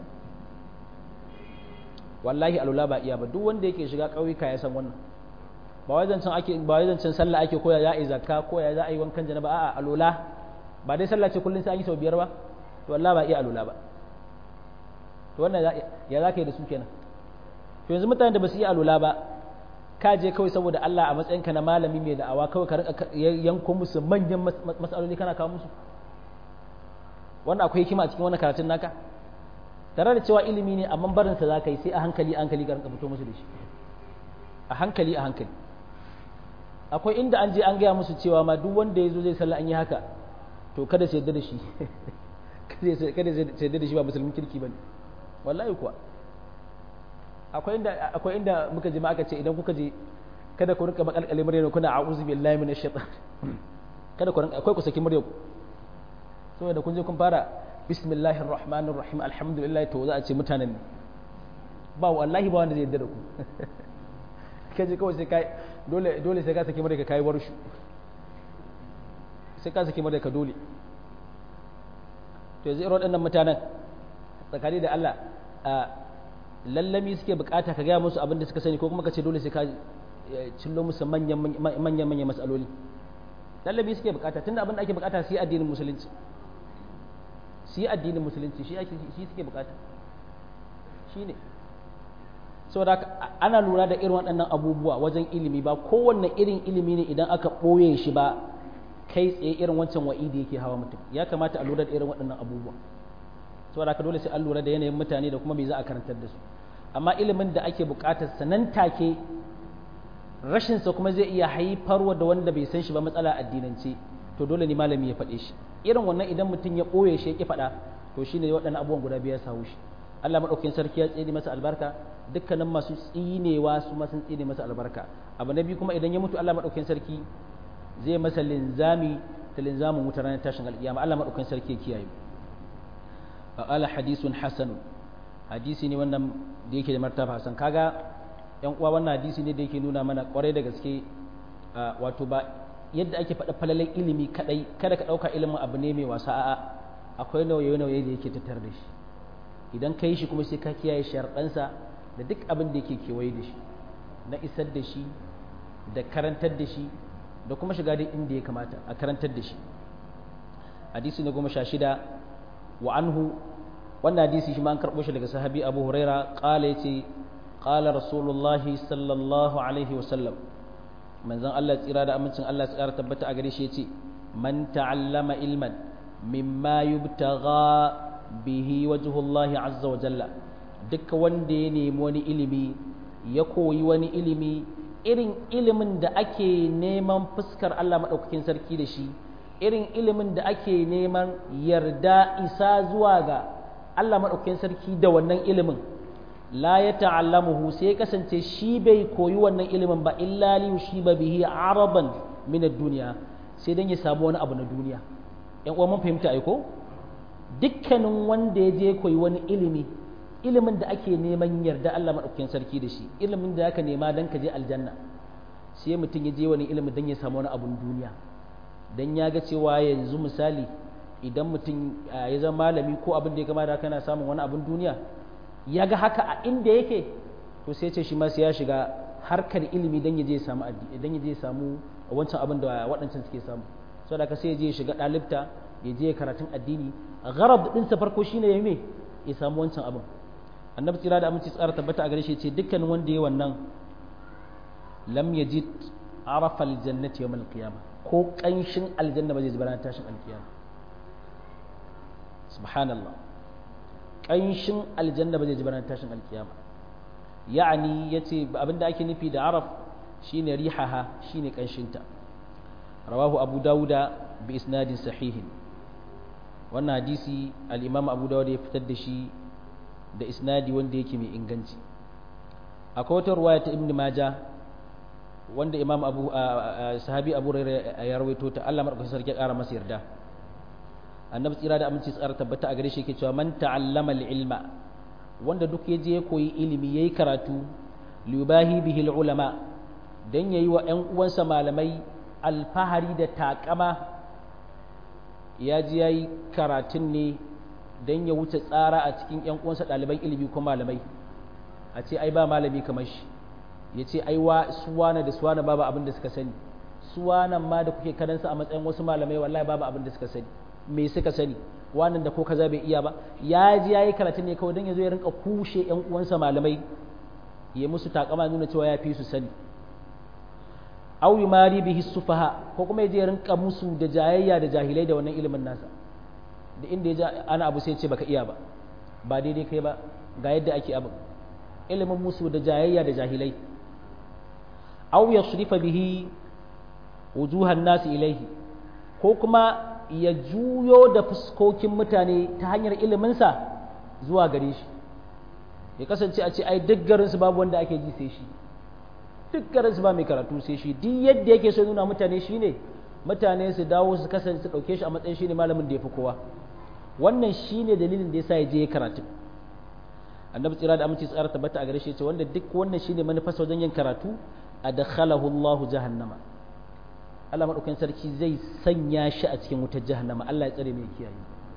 wallahi alula ba iya ba. Duk wanda yake shiga ƙauyuka ya san wannan. Ba wai zancen sallah ake koya ya yi zakka ko ya za a yi wankan janaba, a'a alula. Ba dai sallah ce kullum sai an yi sau 5 ba, to wallahi ba iya alula ba. To wannan ya za ka yi da su kenan? To yanzu mutanen da ba su yi alula ba, ka je kawai saboda Allah a matsayinka na malami mai da'awa kawai ka rika yanko musu manyan matsaloli kana kawo musu. Wannan akwai hikima a cikin wannan karatun naka? Tare da cewa ilimi ne amma barinsa za ka yi sai a hankali ka rinka fito musu da shi, a hankali. Akwai inda an je an gaya musu cewa ma duk wanda ya zo zai sallah an yi haka to kada sai yadda da shi kada sai yadda da shi ba musulmin kirki bane. Wallahi kuwa akwai inda muka je ma aka ce idan kuka je kada ku rinka makalkale murya kuna a'udhu billahi minash shaitan, kada ku rinka akwai ku saki murya ku, saboda kun je kun fara bismillahir rahmanir rahim alhamdulillah to za a ce mutanen ba wallahi ba wanda zai yadda da ku. Kaje kawai sai kai dole sai ka saki murya ka kai warshu, sai ka saki murya ka dole. To yanzu irin waɗannan mutanen tsakani da Allah lallami suke bukata ka gaya musu abin da suka sani ko kuma ka ce dole sai ka cillo musu manyan matsaloli. Lallami suke bukata tunda abin da ake bukata su yi addinin musulunci, shi suke bukata shi ne. Saboda ana lura da irin waɗannan abubuwa wajen ilimi. Ba kowanne irin ilimi ne idan aka ɓoye shi ba kai tsaye irin wancan wa'idi yake hawa mutum. Ya kamata a lura da irin waɗannan abubuwa. Saboda haka dole sai an lura da yanayin mutane da kuma me za a karantar da su. Amma ilimin da ake buƙatar sa nan take rashin sa kuma zai iya haifarwa da wanda bai san shi ba matsala addinance, to dole ne malami ya faɗe shi. Irin wannan idan mutum ya ɓoye shi ya ƙi faɗa, to shine waɗannan abubuwan guda biyar sa shi. Allah madaukakin sarki ya tsine masa albarka, dukkanin masu tsinewa su ma sun tsine masa albarka. Abu na biyu kuma idan ya mutu Allah madaukakin sarki zai masa linzami ta linzamin wutar ranar tashin alƙiyama. Allah madaukakin sarki ya kiyaye. Qala hadithun hasan, hadisi ne wannan da yake da martaba hasan. Kaga yan uwa wannan hadisi ne da yake nuna mana kwarai da gaske wato ba yadda ake faɗa falalan ilimi kadai, kada ka ɗauka ilimin abu ne mai wasa, a'a akwai nauye-nauye da yake tattar da shi. Idan ka yi shi kuma sai ka kiyaye sharɗansa da duk abin da yake kewaye da shi, na isar da shi da karantar da shi da kuma shiga da inda ya kamata a karantar da shi. Hadisi na 16 wa anhu, wannan hadisi shi ma an karɓo shi daga sahabi Abu Huraira, qala yace qala rasulullahi sallallahu alaihi wasallam, manzon Allah tsira da amincin Allah su ƙara tabbata a gare shi yace man ta'allama ilman mimma yubtagha bihi wajhullahi azza wa jalla, duk wanda ya nemi wani ilimi ya koyi wani ilimi irin ilimin da ake neman fuskar Allah madaukakin sarki da shi, irin ilimin da ake neman yarda isa zuwa ga Allah madaukakin sarki da wannan ilimin, la ya ta'allamuhu sai ya kasance shi bai koyi wannan ilimin ba illa li yushiba bihi araban min ad-dunya, sai dan ya samu wani abu na duniya. Yan uwa mun fahimta ai ko? Dukkanin wanda ya je koyi wani ilimin da ake neman yarda Allah madaukakin sarki da shi, ilimin da aka nema dan ka je aljanna, sai mutum ya je wani ilimin dan ya samu wani abun duniya, dan ya ga cewa yanzu misali idan mutum ya zama malami ko abin da ya gama da kana samun wani abun duniya, ya ga haka a inda yake, to sai ce shi ma sai ya shiga harkar ilimi dan ya je samu addini, dan ya je samu wancan abin da waɗancan suke samu. Saboda ka sai ya je ya shiga ɗalibta, ya je karatun addini, gharab ɗinsa farko shine ya me ya samu wancan abin. Annabi tsira da aminci tsara tabbata a gare shi ce dukkan wanda ya wannan lam yajid arafa aljannati yawm alqiyama, ko kanshin aljanna ba zai zuba ranar tashin alqiyama. Subhanallah, kanshin aljanna ba zai zuba ranar tashin alqiyama. Ya'ani yace abinda ake nufi da araf shine rihaha, shine kanshinta. Rawahu Abu Dawuda bi isnadin sahihin. Wannan hadisi al-Imam Abu Dawud ya fitar da shi da isnadi wanda yake mai inganci. Akwai wata ruwaya ta Ibn Majah wanda Imam sahabi Abu Hurairah ya rawaito ta, Allah madaukakin sarki ya kara masa yarda. Annabi tsira da aminci tsara tabbata a gare shi yake cewa man ta'allama al-ilma, wanda duk ya je ya koyi ilimi yayi karatu, liyubahi bihi al-ulama, dan yayi wa ƴan uwansa malamai alfahari da takama, ya ji yayi karatun ne dan ya wuce tsara a cikin ƴan uwansa ɗaliban ilimi ko malamai, a ce ai ba malami kamar shi, ya ce ai suwana da suwana babu abin da suka sani, suwanan ma da kuke karansa a matsayin wasu malamai wallahi babu abin da suka sani, me suka sani wannan da ko kaza bai iya ba. Ya ji yayi karatu ne kawai dan ya zo ya rinka kushe ƴan uwansa malamai, ya musu takama nuna cewa ya fi su sani. Aw yumari bihi sufaha, ko kuma ya je ya rinka musu da jayayya da jahilai da wannan ilimin nasa, da inda ya ji ana abu sai ya ce baka iya ba, ba daidai kai ba, ga yadda ake abu, ilimin musu da jayayya da jahilai. Aw yasrifa bihi wujuhan nasi ilaihi, ko kuma ya juyo da fuskokin mutane ta hanyar iliminsa zuwa gare shi, ya kasance a ce ai duk garinsu babu wanda ake ji sai shi, duk garinsu ba mai karatu sai shi, duk yadda yake so nuna mutane shi ne, mutane su dawo su kasance su ɗauke shi a matsayin shi ne malamin da ya fi kowa. Wannan shi ne dalilin da ya sa ya je ya karatu. Annabi tsira da aminci tsara tabbata a gare shi ya ce wanda duk wannan shi ne manufarsa wajen yin karatu, adkhalahu Allahu jahannama, Allah maɗaukakin sarki zai sanya shi a cikin wutar jahannama, Allah ya tsare mai kiyaye.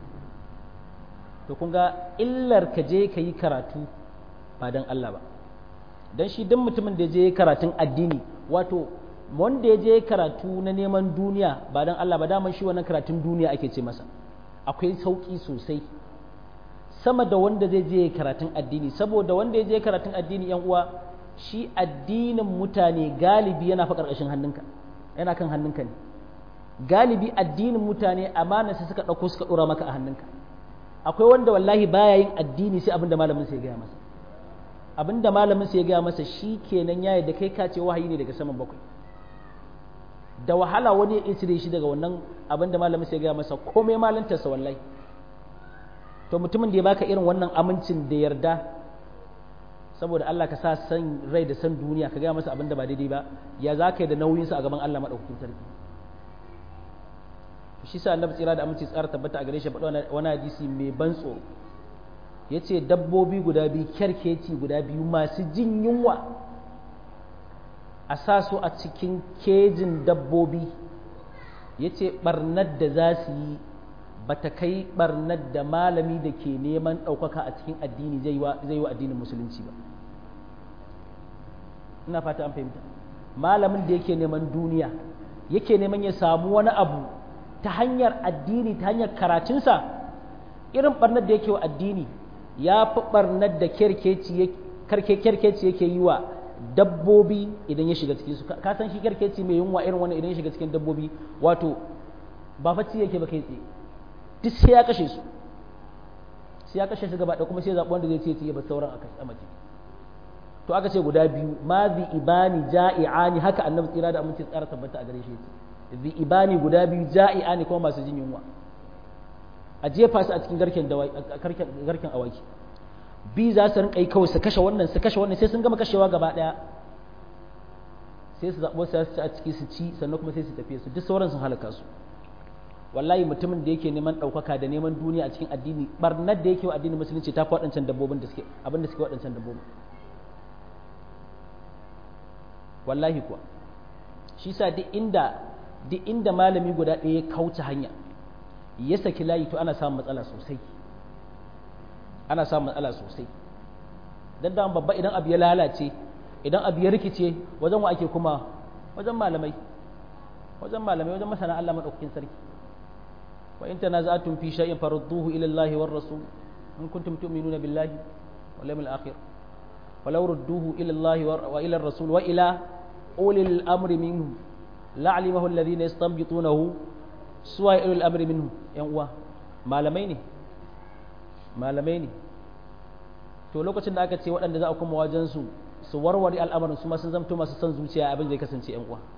To kun ga illar ka je ka yi karatu ba don Allah ba, don shi duk mutumin da ya je karatun addini, wato wanda ya je karatu na neman duniya ba don Allah ba, daman shi wannan karatun duniya ake ce masa, akwai sauƙi sosai sama da wanda zai je karatun addini. Saboda wanda ya je karatun addini yan uwa, shi addinin mutane galibi yana fa ƙarƙashin hannunka, yana kan hannunka ne. Galibi addinin mutane amana sai suka ɗauko suka ɗora maka a hannunka. Akwai wanda wallahi baya yin addini sai abinda malamin sai ya gaya masa, abinda malamin sai ya gaya masa shi kenan ya da kai ka ce wahayi ne daga saman bakwai. Da wahala wani ya cire shi daga wannan abinda malamin sai ya gaya masa, komai malantarsa wallahi. To mutumin da ya baka irin wannan amincin da yarda, saboda Allah ka sa san rai da san duniya ka gaya masa abinda ba daidai ba, ya za ka yi da nauyinsa a gaban Allah maɗaukakin sarki. Shi sa annabi tsira da aminci tsara tabbata a gare shi faɗa wani hadisi mai ban tsoro, ya ce dabbobi guda biyu, kyarkeci guda biyu masu jin yunwa, a sa su a cikin kejin dabbobi, ya ce ɓarnar da za su yi ba ta kai ɓarnar da malami da ke neman ɗaukaka a cikin addini zai yi wa addinin musulunci ba. Ina fata an fahimta. Malamin da yake neman duniya, yake neman ya samu wani abu ta hanyar addini, ta hanyar karatunsa, irin ɓarnar da yake wa addini ya fi ɓarnar da kyarkeci yake yi wa dabbobi idan ya shiga cikinsu. Ka san shi kyarkeci mai yunwa irin wani idan ya shiga cikin dabbobi, wato ba facci yake ba kai tsaye, duk sai ya kashe su, sai ya kashe su gaba ɗaya, kuma sai zaɓi wanda zai ce ya ba sauran a mace. To aka ce guda biyu, ma bi ibani ja'i'ani, haka annabi tsira da aminci tsara tabbata a gare shi yace bi ibani guda biyu ja'i'ani kuma masu jin yunwa, a jefa su a cikin garken awaki, bi za su rinka yi kawai su kashe wannan sai sun gama kashewa gaba ɗaya, sai su zaɓo su a ciki su ci, sannan kuma sai su tafiye su, duk sauran sun halaka su. Wallahi mutumin da yake neman ɗaukaka da neman duniya a cikin addini, barnar da yake wa addinin musulunci ta fi waɗancan dabbobin da suke abin da suke waɗancan dabbobin. Wallahi kuwa shi sa duk inda malami guda ɗaya ya kauce hanya ya saki layi, to ana samun matsala sosai. Dan da babba idan abu ya lalace, idan abu ya rikice, wajen wa ake kuma? Wajen malamai, wajen masana Allah madaukakin sarki. wa in tanaza'tum fi shay'in farudduhu ila Allah war rasul in kuntum tu'minuna billahi wal yawmil akhir walau rudduhu ila Allah wa ila ar-rasul wa ila ulil amri minhum la'alimahu alladhina yastanbitunahu suwa ulil amri minhum. Yan uwa malamai ne to lokacin da aka ce waɗanda za a kuma wajen su warware al'amarin su ma sun zamto masu son zuciya, abin zai kasance yan uwa.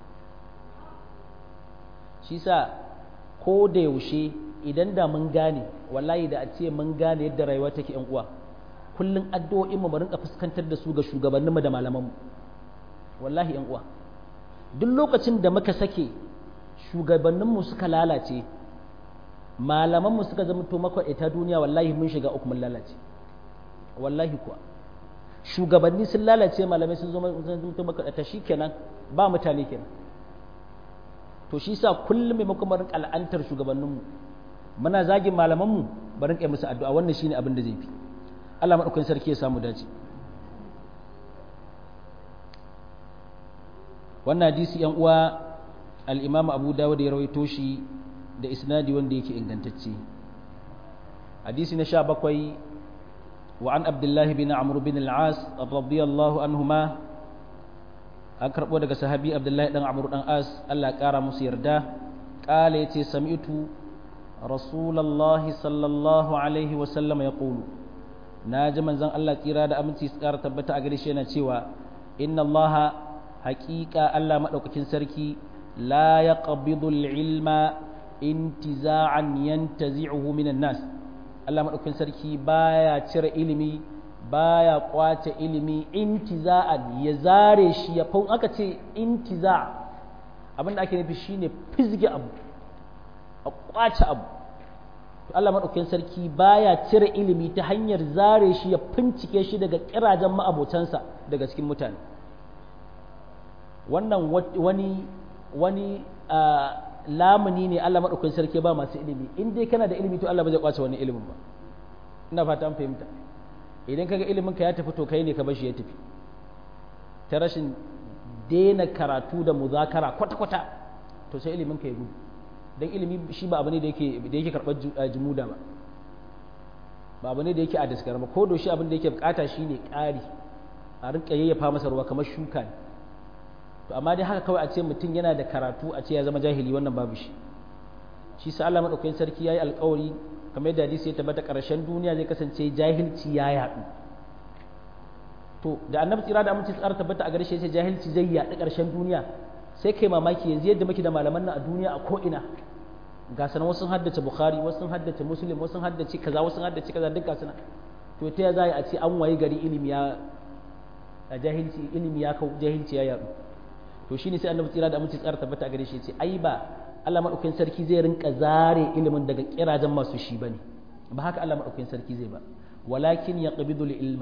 shi sa ko da yaushe idan da mun gane, wallahi da a ce mun gane yadda rayuwa take yan uwa, kullun addu'o'in mu rinka fuskantar da su ga shugabanninmu da malamanmu wallahi yan uwa duk lokacin da muka sake shugabanninmu suka lalace malamanmu suka zama to makwaɗata duniya wallahi mun shiga uku mun lalace wallahi kuwa shugabanni sun lalace malamai sun zama to makwaɗata shikenan ba mutane kenan to shi sa kullum maimakon mu rinka al'antar shugabanninmu muna zagin malamanmu ba rinka yi musu addu'a wannan shine abin da zai fi Allah madaukakin sarki ya samu dace wannan hadisi yan uwa al-Imam Abu Dawud ya rawaito shi da isnadi wanda yake ingantacce hadisi na 17 wa an Abdullah bin Amr bin al-As radiyallahu anhuma an karbo daga sahabi Abdullah dan Amr dan As Allah ya kara musu yarda kala yace sami'tu rasulullahi sallallahu alaihi wa sallam yaqulu naji manzon Allah tsira da aminci su kara tabbata a gare shi yana cewa inna Allah haqiqa Allah madaukakin sarki la yaqbidu al-ilma intiza'an yantazi'uhu minan nas Allah madaukakin sarki baya cire ilimi baya kwace ilimi intiza'an ya zare shi ya fau aka ce intiza abinda ake nufi shine fizge abu a kwace abu to Allah madaukakin sarki baya cire ilimi ta hanyar zare shi ya fincike shi daga kirajen ma'abotansa daga cikin mutane wannan wani lamuni ne Allah madaukakin sarki ba masu ilimi in dai kana da ilimi to Allah ba zai kwace wani ilimin ba ina fata an fahimta idan kaga ilimin ka ya tafi to kai ne ka bashi ya tafi ta rashin daina karatu da muzakara kwata-kwata to sai ilimin ka ya gudu don ilimi shi ba abu ne da yake karɓar jumuda ba ba abu ne da yake a daskara ba ko da shi abin da yake bukata shi ne ƙari a rinka yayyafa masa ruwa kamar shuka ne to amma dai haka kawai a ce mutum yana da karatu a ce ya zama jahili wannan babu shi sa Allah madaukakin sarki yayi alƙawari kamar yadda hadisi ya tabbata ƙarshen duniya zai kasance jahilci ya yaɗu to da annabi tsira da aminci tsara tabbata a gare shi sai jahilci zai yaɗu ƙarshen duniya sai kai mamaki yanzu yadda muke da malaman nan a duniya a ko'ina ga sanan wasu sun haddace bukhari wasu sun haddace muslim wasu sun haddace kaza wasu sun haddace kaza duk ga sanan to ta ya za a ce an wayi gari ilimi ya a jahilci ilimi ya kau jahilci ya yaɗu to shine sai annabi tsira da aminci tsara tabbata a gare shi ce ai ba Allah madaukakin sarki zai rinka zare ilimin daga kirajen masu shi bane ba haka Allah madaukakin sarki zai ba walakin yaqbidu ilma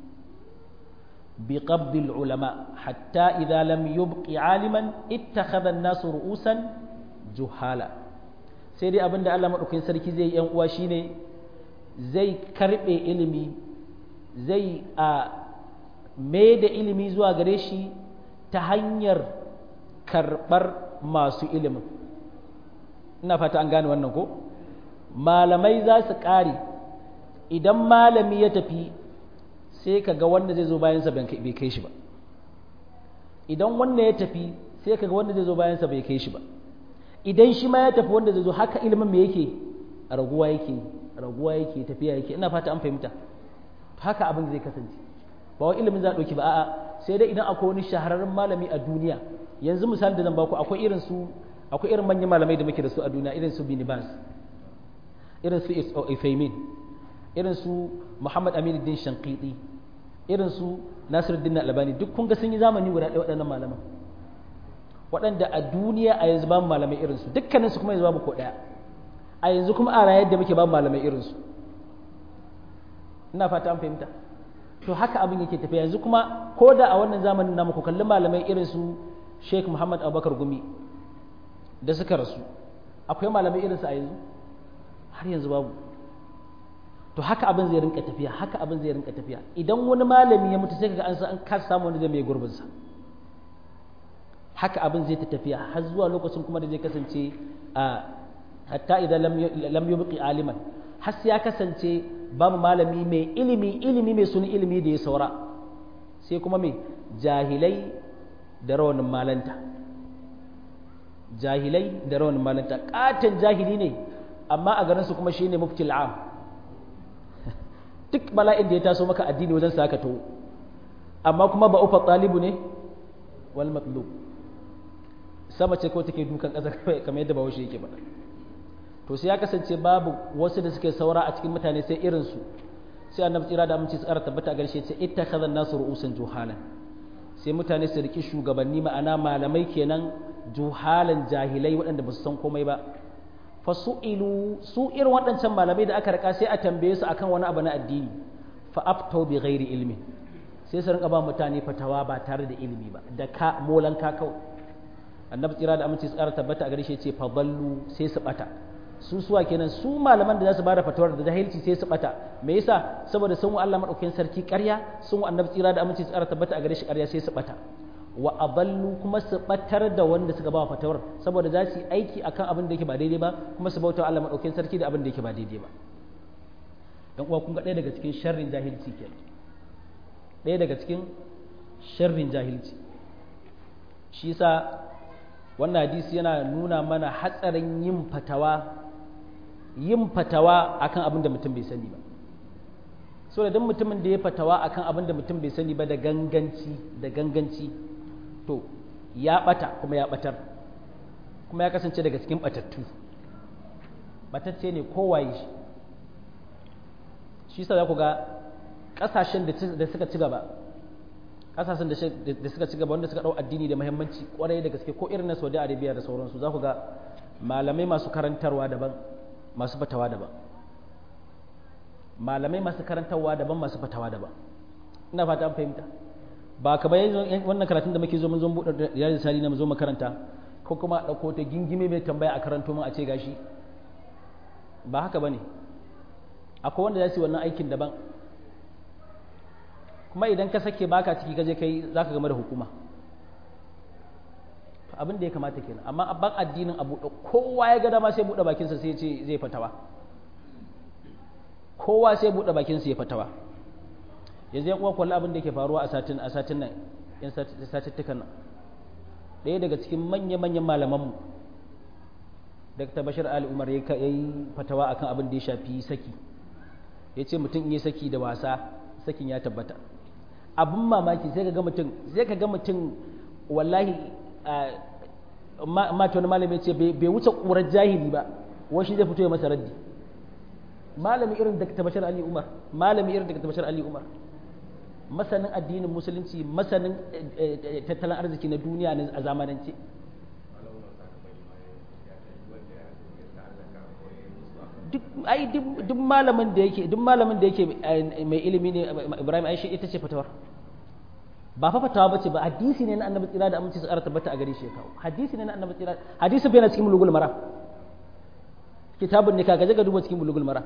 بقبض العلماء حتى إذا لم يبق عالما اتخذ الناس رؤوسا جهالا sai dai abinda Allah madaukakin sarki zai yan uwa shine zai karbe ilimi zai mai da ilimi zuwa gare shi ta hanyar karbar masu ilimin ina fata an gane wannan ko malamai za su kare idan malami ya tafi sai ka ga wanda zai zo bayansa bai kai shi ba idan wanda ya tafi sai ka ga wanda zai zo bayansa bai kai shi ba idan shi ma ya tafi wanda zai zo haka ilimin me yake raguwa yake tafiya yake ina fata an fahimta haka abin zai kasance ba wai ilimin za a ɗauki ba a'a sai dai idan akwai wani shahararren malami a duniya yanzu misali da zan baku akwai irin manyan malamai da muke da su a duniya irin su Bin Baz irin su Ifaimin irin su Muhammad Aminuddin Shanqiti irin su Nasiruddin Albani duk kun ga sun yi zamani guda ɗaya waɗannan malaman waɗanda a duniya a yanzu babu malamai irin su dukkanin su kuma yanzu babu ko ɗaya a yanzu kuma a rayar da muke babu malamai irin su ina fata an fahimta to haka abin yake tafiya yanzu kuma ko da a wannan zamanin namu ku kalli malamai irin su Sheikh Muhammad Abubakar Gumi da suka rasu akwai malamai irin su a yanzu har yanzu babu to haka abin zai rinka tafiya idan wani malami ya mutu sai kaga an kasa samu wanda zai mai gurbin sa haka abin zai ta tafiya har zuwa lokacin kuma da zai kasance hatta idan lam yubqi aliman har sai ya kasance babu malami mai ilimi mai sunan ilimi da ya saura sai kuma mai jahilai da rawanin malanta katon jahili ne amma a garin su kuma shine muftil am duk bala'in da ya taso maka addini wajen sa ka to amma kuma ba ufa talibu ne wal matlub sama ce ko take dukan ƙasa kamar yadda bahaushe yake faɗa to sai ya kasance babu wasu da suke saura a cikin mutane sai irin su sai annabi tsira da aminci tsara tabbata gare shi ya ce ittakhadha an-nasu ru'usan juhalan sai mutane su riki shugabanni ma'ana malamai kenan juhalan jahilai waɗanda ba su san komai ba fasu'ilu su irin waɗancan malamai da aka rika sai a tambaye su akan wani abu na addini fa aftau bi ghairi ilmi sai su rinka ba mutane fatawa ba tare da ilimi ba da ka molan ka kawai annabi tsira da aminci tsara tabbata a gare shi ce fa ballu sai su bata su suwa kenan su malaman da za su bada fatawar da jahilci sai su bata me yasa saboda sun wa Allah madaukakin sarki ƙarya sun wa annabi tsira da aminci tsara tabbata a gare shi ƙarya sai su bata wa aballu kuma su batar da wanda suka ba fatawar saboda za su yi aiki akan abin da yake ba daidai ba kuma su bauta Allah madaukakin sarki da abin da yake ba daidai ba dan uwa kun ga ɗaya daga cikin sharrin jahilci kenan ɗaya daga cikin sharrin jahilci shi yasa wannan hadisi yana nuna mana hatsarin yin fatawa akan abin da mutum bai sani ba so da duk mutumin da ya fatawa akan abin da mutum bai sani ba da ganganci to ya bata kuma ya batar kuma ya kasance daga cikin batattu batacce ne kowaye shi sa za ku ga ƙasashen da suka ci gaba ƙasashen da suka ci gaba wanda suka ɗau addini da muhimmanci ƙwarai da gaske ko irin na Saudi Arabia da sauransu za ku ga malamai masu karantarwa daban masu fatawa daban malamai masu karantarwa daban masu fatawa daban ina fata an fahimta ba ka bayan wannan karatun da muke zo mun zo buɗe riyadu sali na mu zo makaranta ko kuma ɗauko ta gingime mai tambaya a karanto mun a ce gashi ba haka bane akwai wanda za su yi wannan aikin daban kuma idan ka sake baka ciki kaje kai zaka game da hukuma abin da ya kamata kenan amma abban addinin abu kowa ya ga dama sai buɗe bakinsa sai ya ce zai fatawa kowa sai buɗe bakinsa ya fatawa yanzu ya kuwa kwallo abin da yake faruwa a satin nan in satuttukan nan ɗaya daga cikin manya-manyan malamanmu Dr. Bashir Ali Umar ya yi fatawa akan abin da ya shafi saki ya ce mutum in yi saki da wasa sakin ya tabbata abin mamaki sai ka ga mutum wallahi mata wani malami ce bai wuce ƙurar jahili ba washi zai fito ya masa raddi malami irin da Bashir Ali Umar masanin addinin musulunci masanin tattalin arziki na duniya ne a zamanance duk malamin da yake mai ilimi ne Ibrahim Aishi ita ce fatawar ba fa fatawa bace ba hadisi ne na annabi tsira da aminci su ƙara tabbata a gare shi ya kawo hadisi ne na annabi tsira hadisi bai na cikin bulugul mara kitabun ne kaga ga duba cikin bulugul mara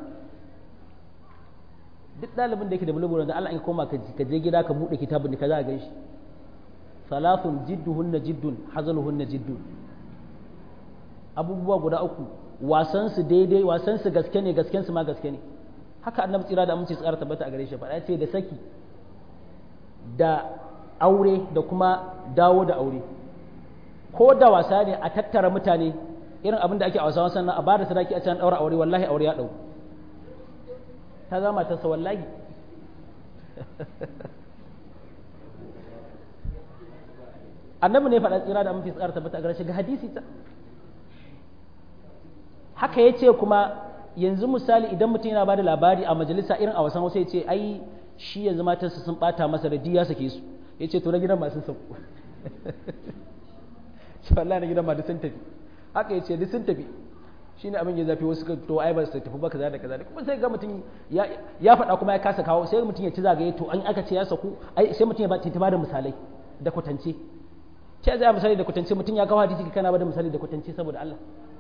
duk dalibin da yake da bulugul da Allah in koma ka je gida ka bude kitabun ne ka za ka gan shi salafun jidduhunna jiddun hazaluhunna jiddun abubuwa guda uku wasan su daidai wasan su gaske ne gasken su ma gaske ne haka annabi tsira da aminci su ƙara tabbata a gare shi faɗa ce da saki da aure da kuma dawo da aure ko da wasa ne a tattara mutane irin abin da ake a wasan sannan a ba da sadaki a can daura aure wallahi aure ya dau ta zama ta sa wallahi annabi ne faɗa tsira da aminci tsara tabbata a gare shi ga hadisi ta haka yace kuma yanzu misali idan mutum yana bada labari a majalisa irin a wasan wasu ya ce ai shi yanzu matansa sun bata masa da ya sake su ya ce to na gidan masu sauko shi wallahi na gidan ma duk sun tafi haka ya ce duk sun tafi shi ne abin ya zafi wasu to ai ba su tafi ba kaza da kaza da kuma sai ga mutum ya faɗa kuma ya kasa kawo sai mutum ya ci zagaye to an aka ce ya saku ai sai mutum ya ba ta da misalai da kwatance ce zai misali da kwatance mutum ya kawo hadisi kana ba da misali da kwatance saboda Allah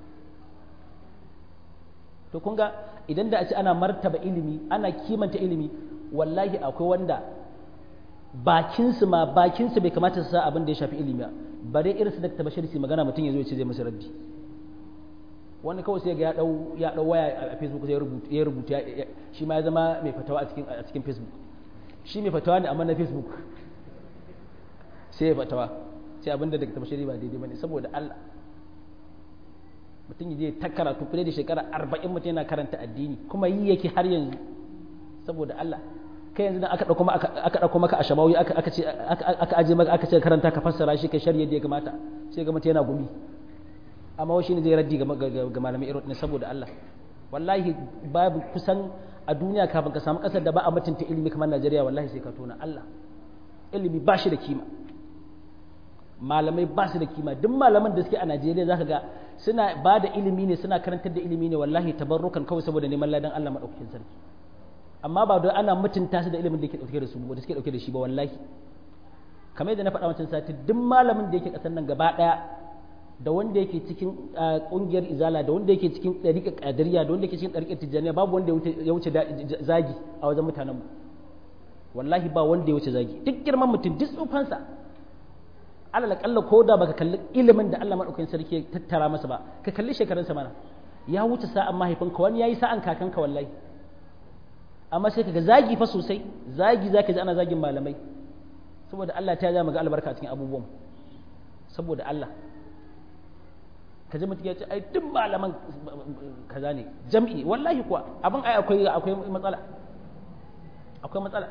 to kun ga idan da a ce ana martaba ilimi ana kimanta ilimi wallahi akwai wanda bakinsu bai kamata su sa abin da ya shafi ilimi ba dai irin su da tabashir su magana mutum ya zo ya ce zai masa raddi wani kawai sai ga ya dau waya a Facebook sai ya rubuta shi ma ya zama mai fatawa a cikin Facebook shi mai fatawa ne amma na Facebook sai ya fatawa sai abin da daga tabashir ba daidai bane saboda Allah mutum ya je ta karatu fiye da shekara 40 mutum yana karanta addini kuma yi yake har yanzu saboda Allah kai yanzu dan aka dauko maka ashamawi aka aje maka aka ce karanta ka fassara shi kai shari'a da ya kamata sai ga mutum yana gumi amma wai shine zai raddi ga malamai irin ne saboda Allah wallahi babu kusan a duniya kafin ka samu ƙasar da ba a mutunta ilimi kamar Najeriya wallahi sai ka tona Allah ilimi ba shi da kima malamai ba su da kima duk malaman da suke a Najeriya zaka ga suna ba da ilimi ne suna karantar da ilimi ne wallahi tabarrukan kawai saboda neman ladan Allah madaukakin sarki amma ba don ana mutunta su da ilimin da yake dauke da su da suke dauke da shi ba wallahi kamar yadda na faɗa wancan sati duk malamin da yake ƙasar nan gaba ɗaya da wanda yake cikin ƙungiyar izala da wanda yake cikin ɗariƙar ƙadiriya da wanda yake cikin ɗariƙar tijjaniya babu wanda ya wuce zagi a wajen mutanen mu wallahi ba wanda ya wuce zagi duk girman mutum duk tsufansa alal kalla ko da baka kalli ilimin da Allah madaukakin sarki ya tattara masa ba ka kalli shekarunsa mana ya wuce sa'an mahaifinka wani yayi sa'an kakanka wallahi amma sai kaga zagi fa sosai zagi zaka ji ana zagin malamai saboda Allah ta ya ga albarka a cikin abubuwan saboda Allah ka ji mutum ya ce ai duk malaman kaza ne jam'i wallahi kuwa abin ai akwai matsala akwai matsala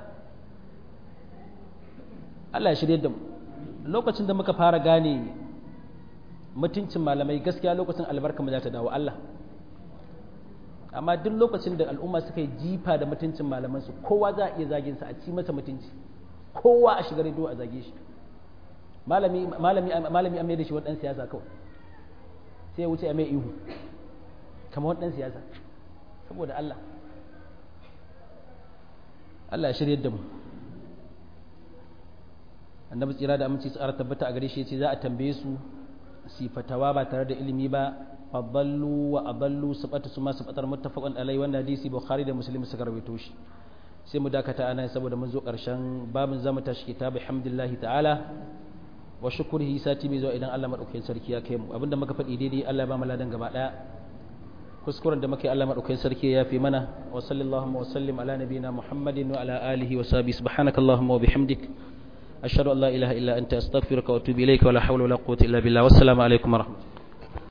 Allah ya shirye da mu lokacin da muka fara gane mutuncin malamai gaskiya lokacin albarka mu za ta dawo Allah amma duk lokacin da al'umma suka yi jifa da mutuncin malamansu kowa za a iya zagin sa a ci masa mutunci kowa a shiga rediyo a zage shi malami an mai da shi wadannan siyasa kawai sai ya wuce a mai ihu kamar wadannan siyasa saboda Allah ya shirye da mu annabi tsira da aminci tsara tabbata a gare shi yace za a tambaye su sifatawa ba tare da ilimi ba fadallu wa adallu sabata su ma sabatar muttafaqan alai wannan hadisi bukhari da muslim suka rawaito shi sai mu dakata anan saboda mun zo karshen babin zamu tashi kitabu hamdillahi ta'ala wa shukrihi sati mai zuwa idan Allah madaukakin sarki ya kai mu abinda muka faɗi daidai Allah ya ba mu ladan gaba daya kuskuren da muke Allah madaukakin sarki ya fi mana wa sallallahu wa sallim ala nabiyina muhammadin wa ala alihi wa sahbihi subhanakallahumma wa bihamdik ashhadu an la ilaha illa anta astaghfiruka wa atubu ilayka wa la hawla wa la quwwata illa billah wassalamu alaikum wa rahmatullahi